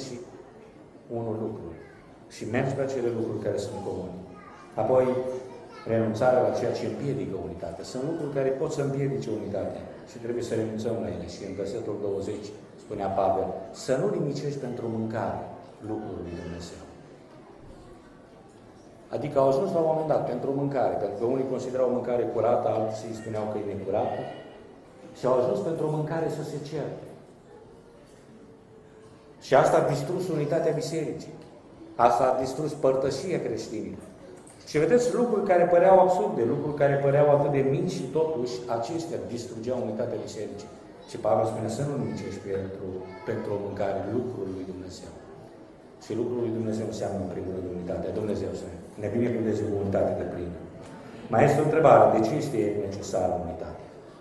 1001 lucruri și mergi pe acele lucruri care sunt comune. Apoi, renunțarea la ceea ce împiedică unitatea. Sunt lucruri care pot să împiedice unitatea și trebuie să renunțăm la ele. Și în versetul 20 spunea Pavel, să nu nimicești pentru mâncare lucrul lui Dumnezeu. Adică au ajuns la un moment dat pentru mâncare, pentru că unii considerau mâncare curată, alții spuneau că e necurată și au ajuns pentru mâncare să se certe. Și asta a distrus unitatea bisericii. Asta a distrus părtășia creștinilor. Și vedeți lucruri care păreau absurde, lucruri care păreau atât de mici și totuși acestea distrugeau unitatea bisericii. Și Pavel spune să nu nimicești pentru o mâncare lucrul lui Dumnezeu. Și lucrul lui Dumnezeu înseamnă în primul rând unitatea. Dumnezeu să ne binecuvânteze cu unitate de plină. Mai este o întrebare. De ce este necesară unitate?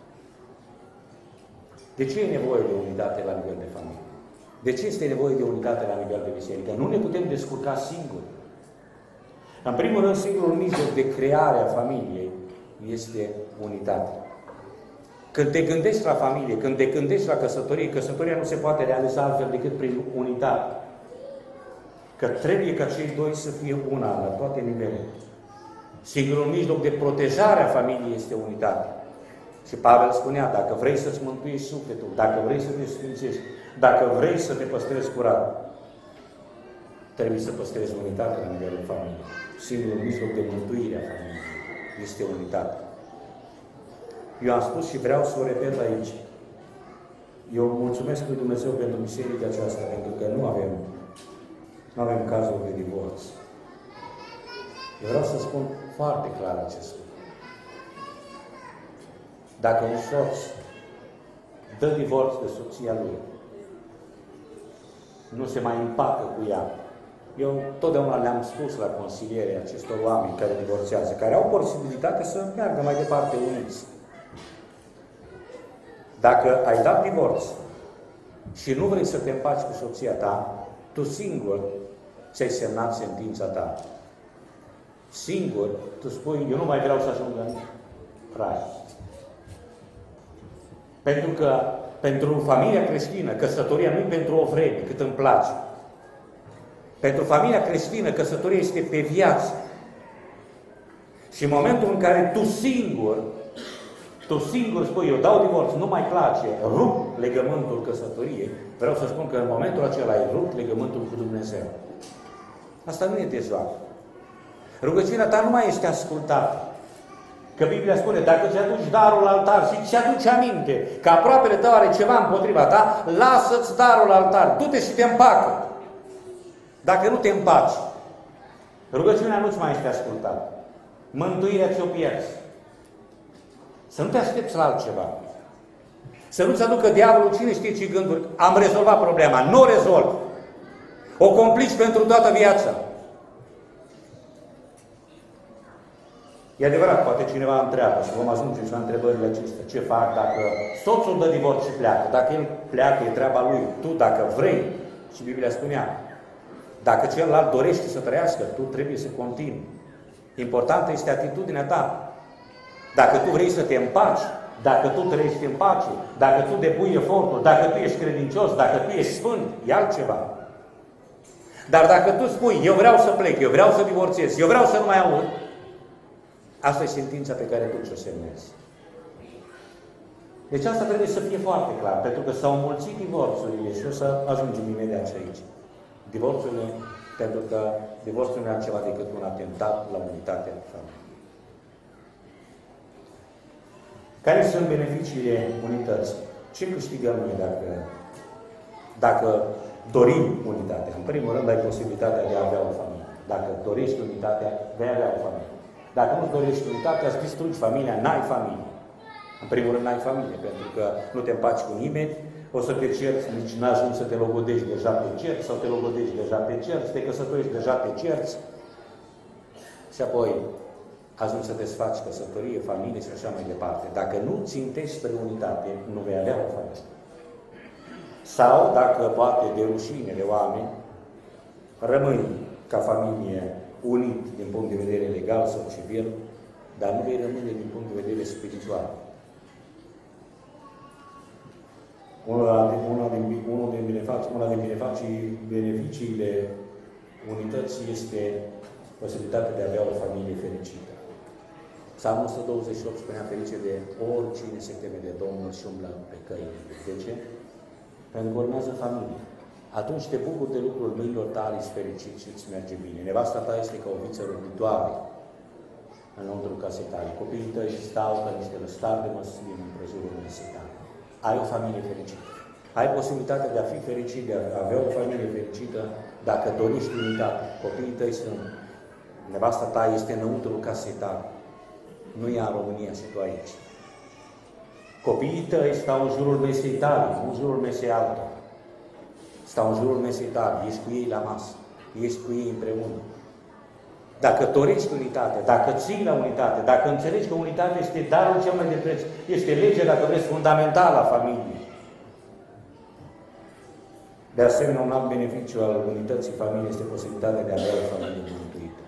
De ce e nevoie de unitate la nivel de familie? De ce este nevoie de unitate la nivel de biserică? Nu ne putem descurca singuri. În primul rând, singurul mijloc de creare a familiei este unitatea. Când te gândești la familie, când te gândești la căsătorie, căsătoria nu se poate realiza altfel decât prin unitate. Că trebuie ca cei doi să fie una la toate nivelele. Singurul mijloc de protejare a familiei este unitatea. Și Pavel spunea, dacă vrei să-ți mântuiești sufletul, dacă vrei să te sfințești, dacă vrei să te păstrezi curat, trebuie să păstrezi unitatea la nivelul familiei. Singurul mijloc de mântuire a familiei este unitatea. Eu am spus și vreau să o repet aici. Eu mulțumesc lui Dumnezeu pentru biserica aceasta, pentru că nu avem cazuri de divorț. Eu vreau să spun foarte clar acest lucru. Dacă un soț dă divorț de soția lui, nu se mai împacă cu ea. Eu totdeauna le-am spus la consiliere acestor oameni care divorțează, care au posibilitatea să meargă mai departe uniți. Dacă ai dat divorț și nu vrei să te împaci cu soția ta, tu singur ți-ai semnat sentința ta. Singur, tu spui, eu nu mai vreau să ajung în rai. Pentru familia creștină, căsătoria nu e pentru o vreme, cât îmi place. Pentru familia creștină, căsătoria este pe viață. Și în momentul în care tu singur spui, eu dau divorț, nu mai place, rup legământul căsătoriei, vreau să spun că în momentul acela ai rupt legământul cu Dumnezeu. Asta nu e de joacă. Rugăciunea ta nu mai este ascultată. Că Biblia spune, dacă ți aduci darul la altar și ți aduci aminte că aproapele tău are ceva împotriva ta, lasă-ți darul la altar, du-te și te împacă. Dacă nu te împaci, rugăciunea nu-ți mai este ascultată. Mântuirea ți-o pierzi. Să nu te aștepți la altceva. Să nu-ți aducă diavolul cine știe ce gânduri. Am rezolvat problema. Nu o rezolv. O complici pentru toată viața. E adevărat, poate cineva întreabă și vom ajunge și la întrebările acestea. Ce fac dacă soțul dă divorț și pleacă? Dacă el pleacă, e treaba lui. Tu, dacă vrei, și Biblia spunea, dacă celălalt dorește să trăiască, tu trebuie să continui. Importantă este atitudinea ta. Dacă tu vrei să te împaci, dacă tu trăiești în pace, dacă tu depui efortul, dacă tu ești credincios, dacă tu ești sfânt, e altceva. Dar dacă tu spui, eu vreau să plec, eu vreau să divorțez, eu vreau să nu mai aud, asta e sentința pe care tu ți-o semnezi. Deci asta trebuie să fie foarte clar, pentru că s-au înmulțit divorțurile și o să ajungem imediat și aici. Divorțurile, pentru că divorțul nu e altceva decât un atentat la unitatea familiei. Care sunt beneficiile unității? Ce câștigăm noi dacă dorim unitatea? În primul rând, ai posibilitatea de a avea o familie. Dacă dorești unitatea, vei avea o familie. Dacă nu dorești unitatea, îți distrugi familia, n-ai familie. În primul rând, n-ai familie, pentru că nu te împaci cu nimeni, o să te cerți, nici n-ajungi să te logodești deja pe cerți, sau te logodești deja pe cerți, te căsătorești deja pe cerți, și apoi ajungi să desfaci căsătorie, familie și așa mai departe. Dacă nu țintești spre unitate, nu vei avea o familie. Sau, dacă poate de rușine de oameni, rămâi ca familie unit din punct de vedere legal sau civil, dar nu vei rămâne din punct de vedere spiritual. Una din beneficiile unității este posibilitatea de a avea o familie fericită. Psalmul 128 spunea ferice de oricine se teme de Domnul și umblă pe căile. De ce? Pentru că urmează familie. Atunci te bucuri de lucrul mâinilor tale, ești fericit și îți merge bine. Nevasta ta este ca o viță roditoare înăuntru casei tale. Copiii tăi stau ca niște lăstari de măsline în prejurul mesei tale. Ai o familie fericită. Ai posibilitatea de a fi fericit, de a avea o familie fericită dacă dorești unitate. Copiii tăi sunt. Nevasta ta este înăuntru casei tale. Nu e în România și tu aici. Copiii tăi stau în jurul mesei tale, nu în jurul mesei altora. Stau în jurul mesei tale, ești cu ei la masă, ești cu ei împreună. Dacă dorești unitate, dacă ții la unitate, dacă înțelegi că unitatea este darul cel mai de preț, este legea, dacă vreți, fundamentală a familiei. De asemenea, un alt beneficiu al unității familiei este posibilitatea de a avea o familie mântuită.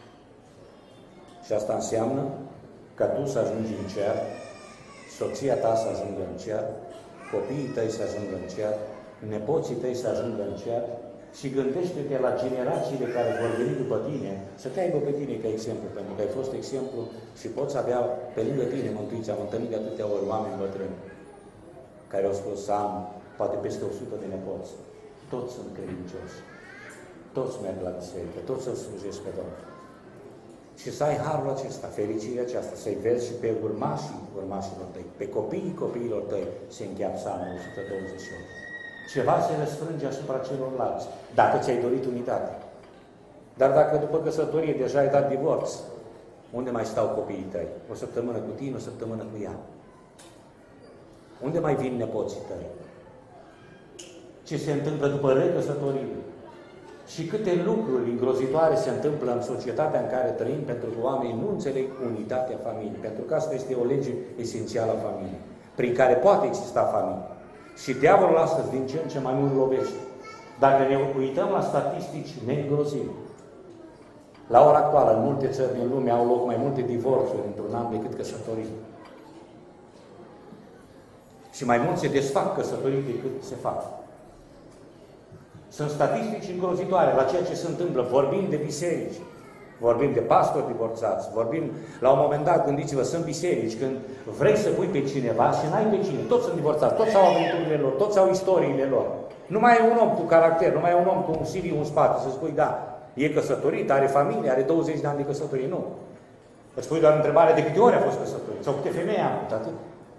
Și asta înseamnă ca tu să ajungi în cer, soția ta să ajungă în cer, copiii tăi să ajungă în cer, nepoții tăi să ajungă în cer și gândește-te la generațiile care vor veni după tine, să te aibă pe tine ca exemplu, pentru că ai fost exemplu și poți avea pe lângă tine mântuiți. Am întâlnit de atâtea ori oameni bătrâni care au spus, am poate peste 100 de nepoți. Toți sunt credincioși. Toți merg la biserică, toți să slujesc pe Domnul. Și să ai harul acesta, fericirea aceasta, să-i vezi și pe urmașilor tăi, pe copiilor tăi, se încheia Psalmul 128. Ceva se răsfrânge asupra celorlalți, dacă ți-ai dorit unitate. Dar dacă după căsătorie deja ai dat divorț, unde mai stau copiii tăi? O săptămână cu tine, o săptămână cu ea. Unde mai vin nepoții tăi? Ce se întâmplă după recăsătorie? Și câte lucruri îngrozitoare se întâmplă în societatea în care trăim, pentru că oamenii nu înțeleg unitatea familiei. Pentru că asta este o lege esențială a familiei, prin care poate exista familie. Și diavolul astăzi din ce în ce mai mult lovește. Dacă ne uităm la statistici, ne îngrozim. La ora actuală, în multe țări din lume au loc mai multe divorțuri într-un an decât căsătorii. Și mai mult se desfac căsătorii decât se fac. Sunt statistici îngrozitoare la ceea ce se întâmplă. Vorbim de biserici, vorbim de pastori divorțați, vorbim, la un moment dat, gândiți-vă, sunt biserici, când vrei să pui pe cineva și n-ai pe cine, toți sunt divorțați, toți au aventurile lor, toți au istoriile lor. Nu mai e un om cu caracter, nu mai e un om cu un CV în spate, să spui, da, e căsătorit, are familie, are 20 de ani de căsătorie, nu. Îți pui doar întrebarea de câte ori a fost căsătorit, sau câte femei a avut, atât.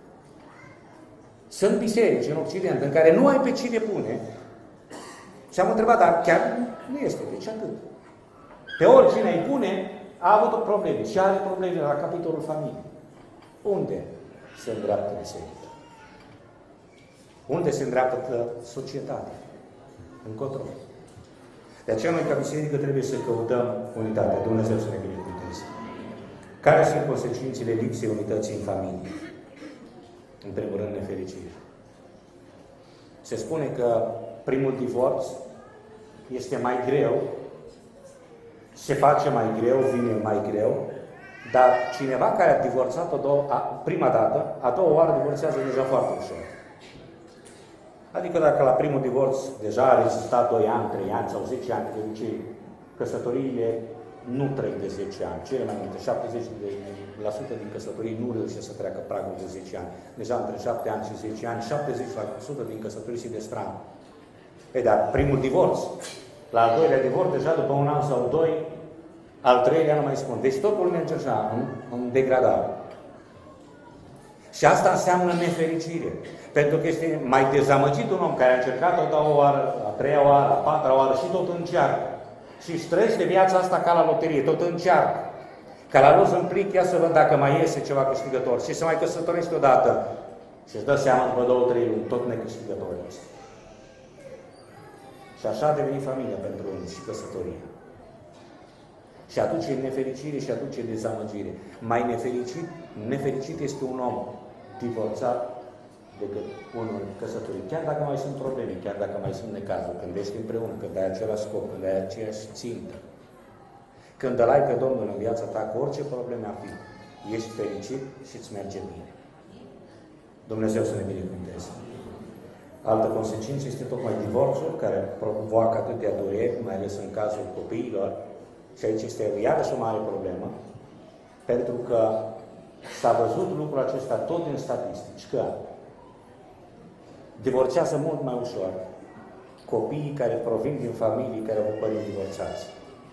Sunt biserici în Occident în care nu ai pe cine pune. Și am întrebat, dar chiar nu este, deci atât. Pe oricine îi pune, a avut o probleme și are probleme la capitolul familie. Unde se îndreaptă biserica? Unde se îndreaptă societatea? Încotro. De aceea noi ca biserică trebuie să căutăm unitatea. Dumnezeu să ne binecuvânteze. Care sunt consecințele lipsei unității în familie? În primul rând, nefericire. Se spune că primul divorț este mai greu, se face mai greu, vine mai greu, dar cineva care a divorțat prima dată, a doua oară divorțează deja foarte ușor. Adică dacă la primul divorț deja a rezistat 2 ani, 3 ani sau 10 ani, de obicei, căsătoriile nu trec de 10 ani. Cele mai multe, 70% din căsătorii nu reușesc să treacă pragul de 10 ani. Deja între 7 ani și 10 ani, 70% din căsătorii se destramă. Dar primul divorț, la al doilea divorț, deja după 1 an sau 2, al treilea nu mai spun. Deci totul merge așa, în degradare. Și asta înseamnă nefericire. Pentru că este mai dezamăgit un om care a încercat o 2-a oară, a 3-a oară, a 4-a oară și tot încearcă. Și își trăiește viața asta ca la loterie, tot încearcă. Ca la roz în plic, ia să văd dacă mai iese ceva câștigător. Și se mai căsătorește odată. Și își dă seama după 2-3 luni, tot necâștigătorul ăsta. Și așa a devenit familia pentru unii și căsătoria. Și atunci e nefericire și atunci e dezamăgire. Mai nefericit este un om divorțat decât unul căsătorit. Chiar dacă mai sunt probleme, chiar dacă mai sunt necazuri, când ești împreună, când ai același scop, când ai aceeași țintă, când îl ai pe Domnul în viața ta, cu orice probleme ar fi, ești fericit și îți merge bine. Dumnezeu să ne binecuvânteze. Altă consecință este tocmai divorțul, care provoacă atâtea dureri, mai ales în cazul copiilor. Și aici este iarăși o mare problemă, pentru că s-a văzut lucrul acesta tot din statistici, că divorțează mult mai ușor copiii care provin din familii care au părinți divorțați.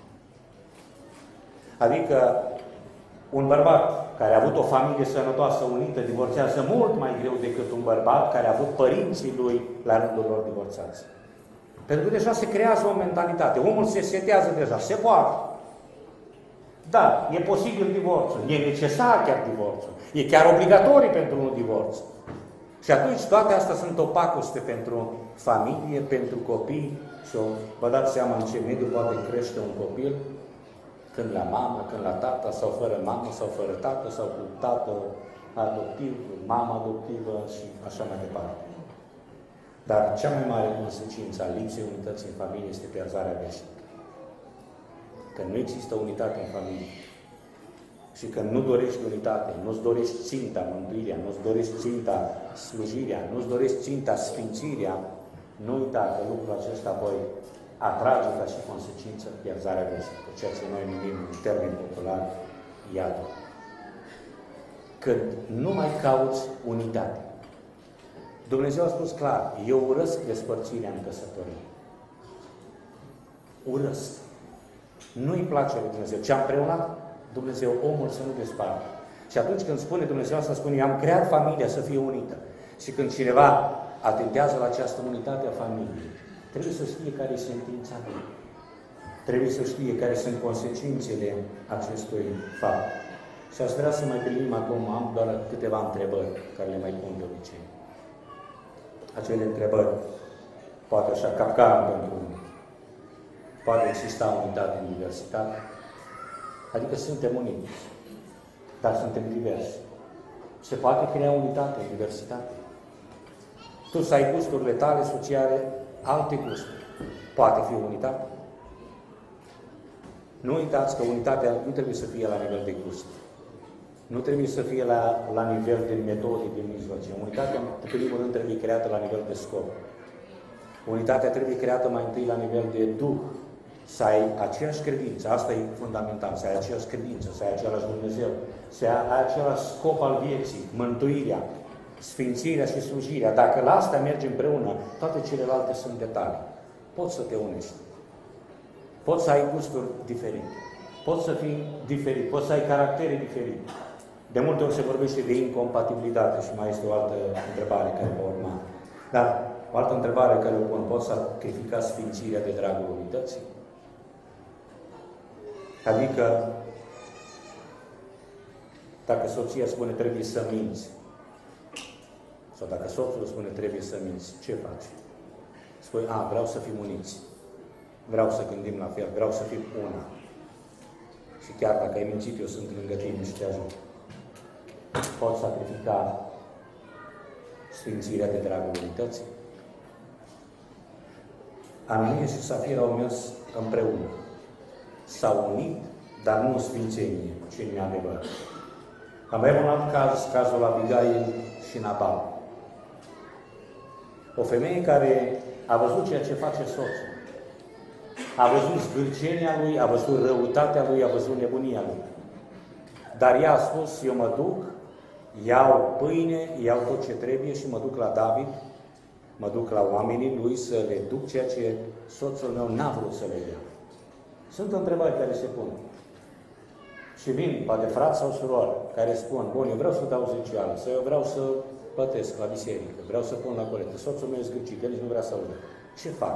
Adică un bărbat care a avut o familie sănătoasă, unită, divorțează mult mai greu decât un bărbat care a avut părinții lui la rândul lor divorțați. Pentru că deja se creează o mentalitate. Omul se setează deja, se poate. Da, e posibil divorțul, e necesar chiar divorțul, e chiar obligatoriu pentru un divorț. Și atunci toate astea sunt o pacoste pentru familie, pentru copii și vă dați seama în ce mediu poate crește un copil, când la mamă, când la tata, sau fără mamă, sau fără tată, sau cu tată adoptiv, mamă adoptivă și așa mai departe. Dar cea mai mare consecință a lipsei unității în familie este pierzarea veșnică. Că nu există unitate în familie. Și că nu dorești unitate, nu-ți dorești ținta mântuirea, nu-ți dorești ținta slujirea, nu-ți dorești ținta sfințirea, nu uita că lucrul acesta apoi atrage ca și consecință pierzarea veșnică, ceea ce noi numim în termen popular iadul. Când nu mai cauți unitate. Dumnezeu a spus clar, eu urăsc despărțirea în căsătorie. Urăsc. Nu-i place lui Dumnezeu. Ce am împreunat Dumnezeu, omul să nu despartă. Și atunci când spune Dumnezeu asta, spune, eu am creat familia să fie unită. Și când cineva atentează la această unitate a familiei, trebuie să știe care e sentința lui. Trebuie să știe care sunt consecințele acestui fapt. Și aș vrea să mai primim acum, am doar câteva întrebări care le mai pun de obicei. Acele întrebări, poate așa, capcan pentru unii. Poate exista unitate în diversitate? Adică suntem uniți, dar suntem diversi. Se poate crea unitate în diversitate. Tu să ai gusturile tale sociale, alte gusturi. Poate fi unitate? Nu uitați că unitatea nu trebuie să fie la nivel de gust. nu trebuie să fie la nivel de metode, de mijloace. Unitatea, în primul rând, trebuie creată la nivel de scop. Unitatea trebuie creată mai întâi la nivel de Duh. Să ai aceeași credință, asta e fundamental, să ai aceeași credință, să ai același Dumnezeu, să ai același scop al vieții, mântuirea, sfințirea și slujirea. Dacă la asta mergi împreună, toate celelalte sunt detalii. Poți să te unești. Poți să ai gusturi diferite. Poți să fii diferit. Poți să ai caractere diferite. De multe ori se vorbește de incompatibilitate și mai este o altă întrebare care va urma. Dar o altă întrebare care o pun, poți sacrifica sfințirea de dragul unității? Adică, dacă soția spune trebuie să minți, sau dacă soțul spune trebuie să minți, ce faci? Spui, vreau să fim uniți, vreau să gândim la fel, vreau să fim una. Și chiar dacă ai mințit, eu sunt lângă tine și te ajut. Poți sacrifica sfințirea de dragul unității? Anania și Safira au mers împreună. S-au unit, dar nu în sfințenie, ci în adevăr. Avem un alt caz, cazul Abigail și Nabal. O femeie care a văzut ceea ce face soțul. A văzut zgârcenia lui, a văzut răutatea lui, a văzut nebunia lui. Dar ea a spus, eu mă duc, iau pâine, iau tot ce trebuie și mă duc la David, mă duc la oamenii lui să le duc ceea ce soțul meu n-a vrut să le dea. Sunt întrebări care se pun. Și vin, poate frați sau surori, care spun, bun, eu vreau să dau zecială, sau eu vreau să plătesc la biserică, vreau să pun la colectă, soțul meu e zgârcit, el nici nu vrea să audă. Ce fac?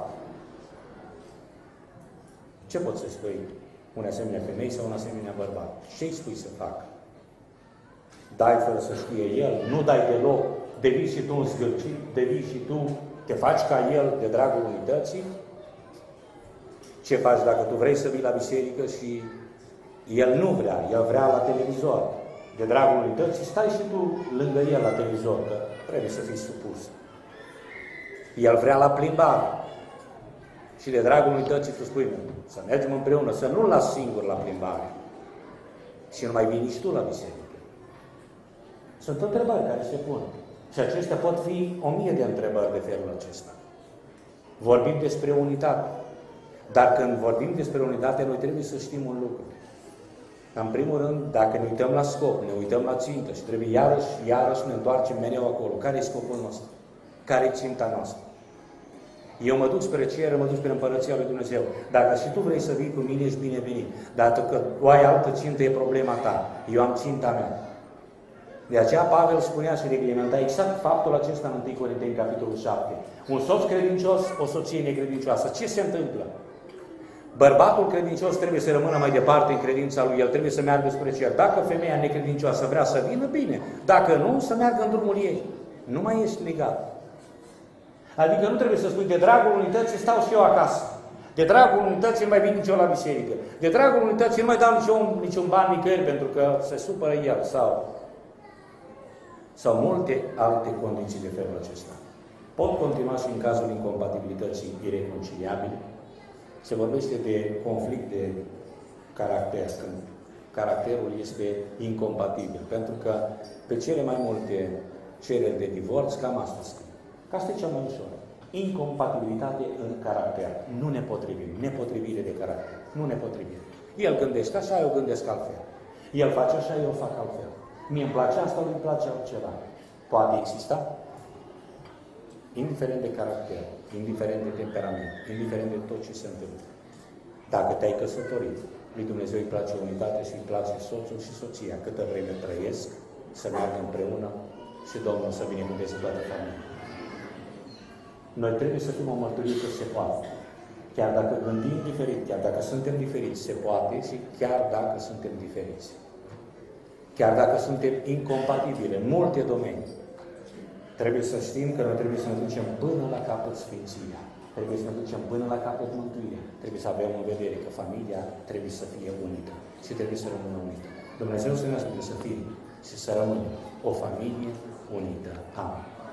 Ce poți să spui un asemenea femei sau un asemenea bărbat? Ce îi spui să facă? Dai fără să știe el, nu dai deloc, devii și tu un zgârcit, devii și tu, te faci ca el de dragul unității? Ce faci dacă tu vrei să vii la biserică și el nu vrea, el vrea la televizor? De dragul unității, stai și tu lângă el la televizor, că trebuie să fii supus. El vrea la plimbare. Și de dragul unității tu spui, să mergem împreună, să nu-l las singur la plimbare. Și nu mai vii nici tu la biserică. Sunt întrebări care se pun. Și acestea pot fi 1000 de întrebări de felul acesta. Vorbim despre unitate. Dar când vorbim despre unitate, noi trebuie să știm un lucru. În primul rând, dacă ne uităm la scop, ne uităm la țintă și trebuie iarăși ne întoarcem mereu acolo. Care e scopul nostru? Care e ținta noastră? Eu mă duc spre cer, mă duc spre Împărăția lui Dumnezeu. Dacă și tu vrei să vii cu mine, ești binevenit. Dacă tu ai altă țintă, e problema ta. Eu am ținta mea. De aceea Pavel spunea și reglementa exact faptul acesta în 1 Corinteni, capitolul 7. Un soț credincios, o soție necredincioasă. Ce se întâmplă? Bărbatul credincios trebuie să rămână mai departe în credința lui, el trebuie să meargă spre cer. Dacă femeia necredincioasă vrea să vină, bine. Dacă nu, să meargă în drumul ei. Nu mai ești legat. Adică nu trebuie să spui, de dragul unității stau și eu acasă. De dragul unității nu mai vin nici eu la biserică. De dragul unității nu mai dau niciun ban nicăieri pentru că se supără el. Sau multe alte condiții de felul acesta. Pot continua și în cazul incompatibilității ireconciliabile. Se vorbește de conflict de caracter, când caracterul este incompatibil. Pentru că pe cele mai multe cereri de divorț, cam asta scrie. Că asta e cea mai ușor. Incompatibilitate în caracter. Nu ne potrivim. Nepotrivire de caracter. Nu ne potrivim. El gândește așa, eu gândesc altfel. El face așa, eu fac altfel. Mie îmi place asta, îmi place altceva. Poate exista? Indiferent de caracter, indiferent de temperament, indiferent de tot ce se întâmplă. Dacă te-ai căsătorit, lui Dumnezeu îi place unitate și îi place soțul și soția. Câtă vreme trăiesc, să meargă împreună și Domnul să binecuvânteze toată familia. Noi trebuie să fim o mărturie că se poate. Chiar dacă gândim diferit, chiar dacă suntem diferiți, se poate și chiar dacă suntem diferiți. Chiar dacă suntem incompatibili în multe domenii, trebuie să știm că noi trebuie să ne ducem până la capăt sfințirea. Trebuie să ne ducem până la capăt mântuirea. Trebuie să avem în vedere că familia trebuie să fie unită și trebuie să rămână unită. Dumnezeu să ne ajute să fim și să rămânem o familie unită. Amin.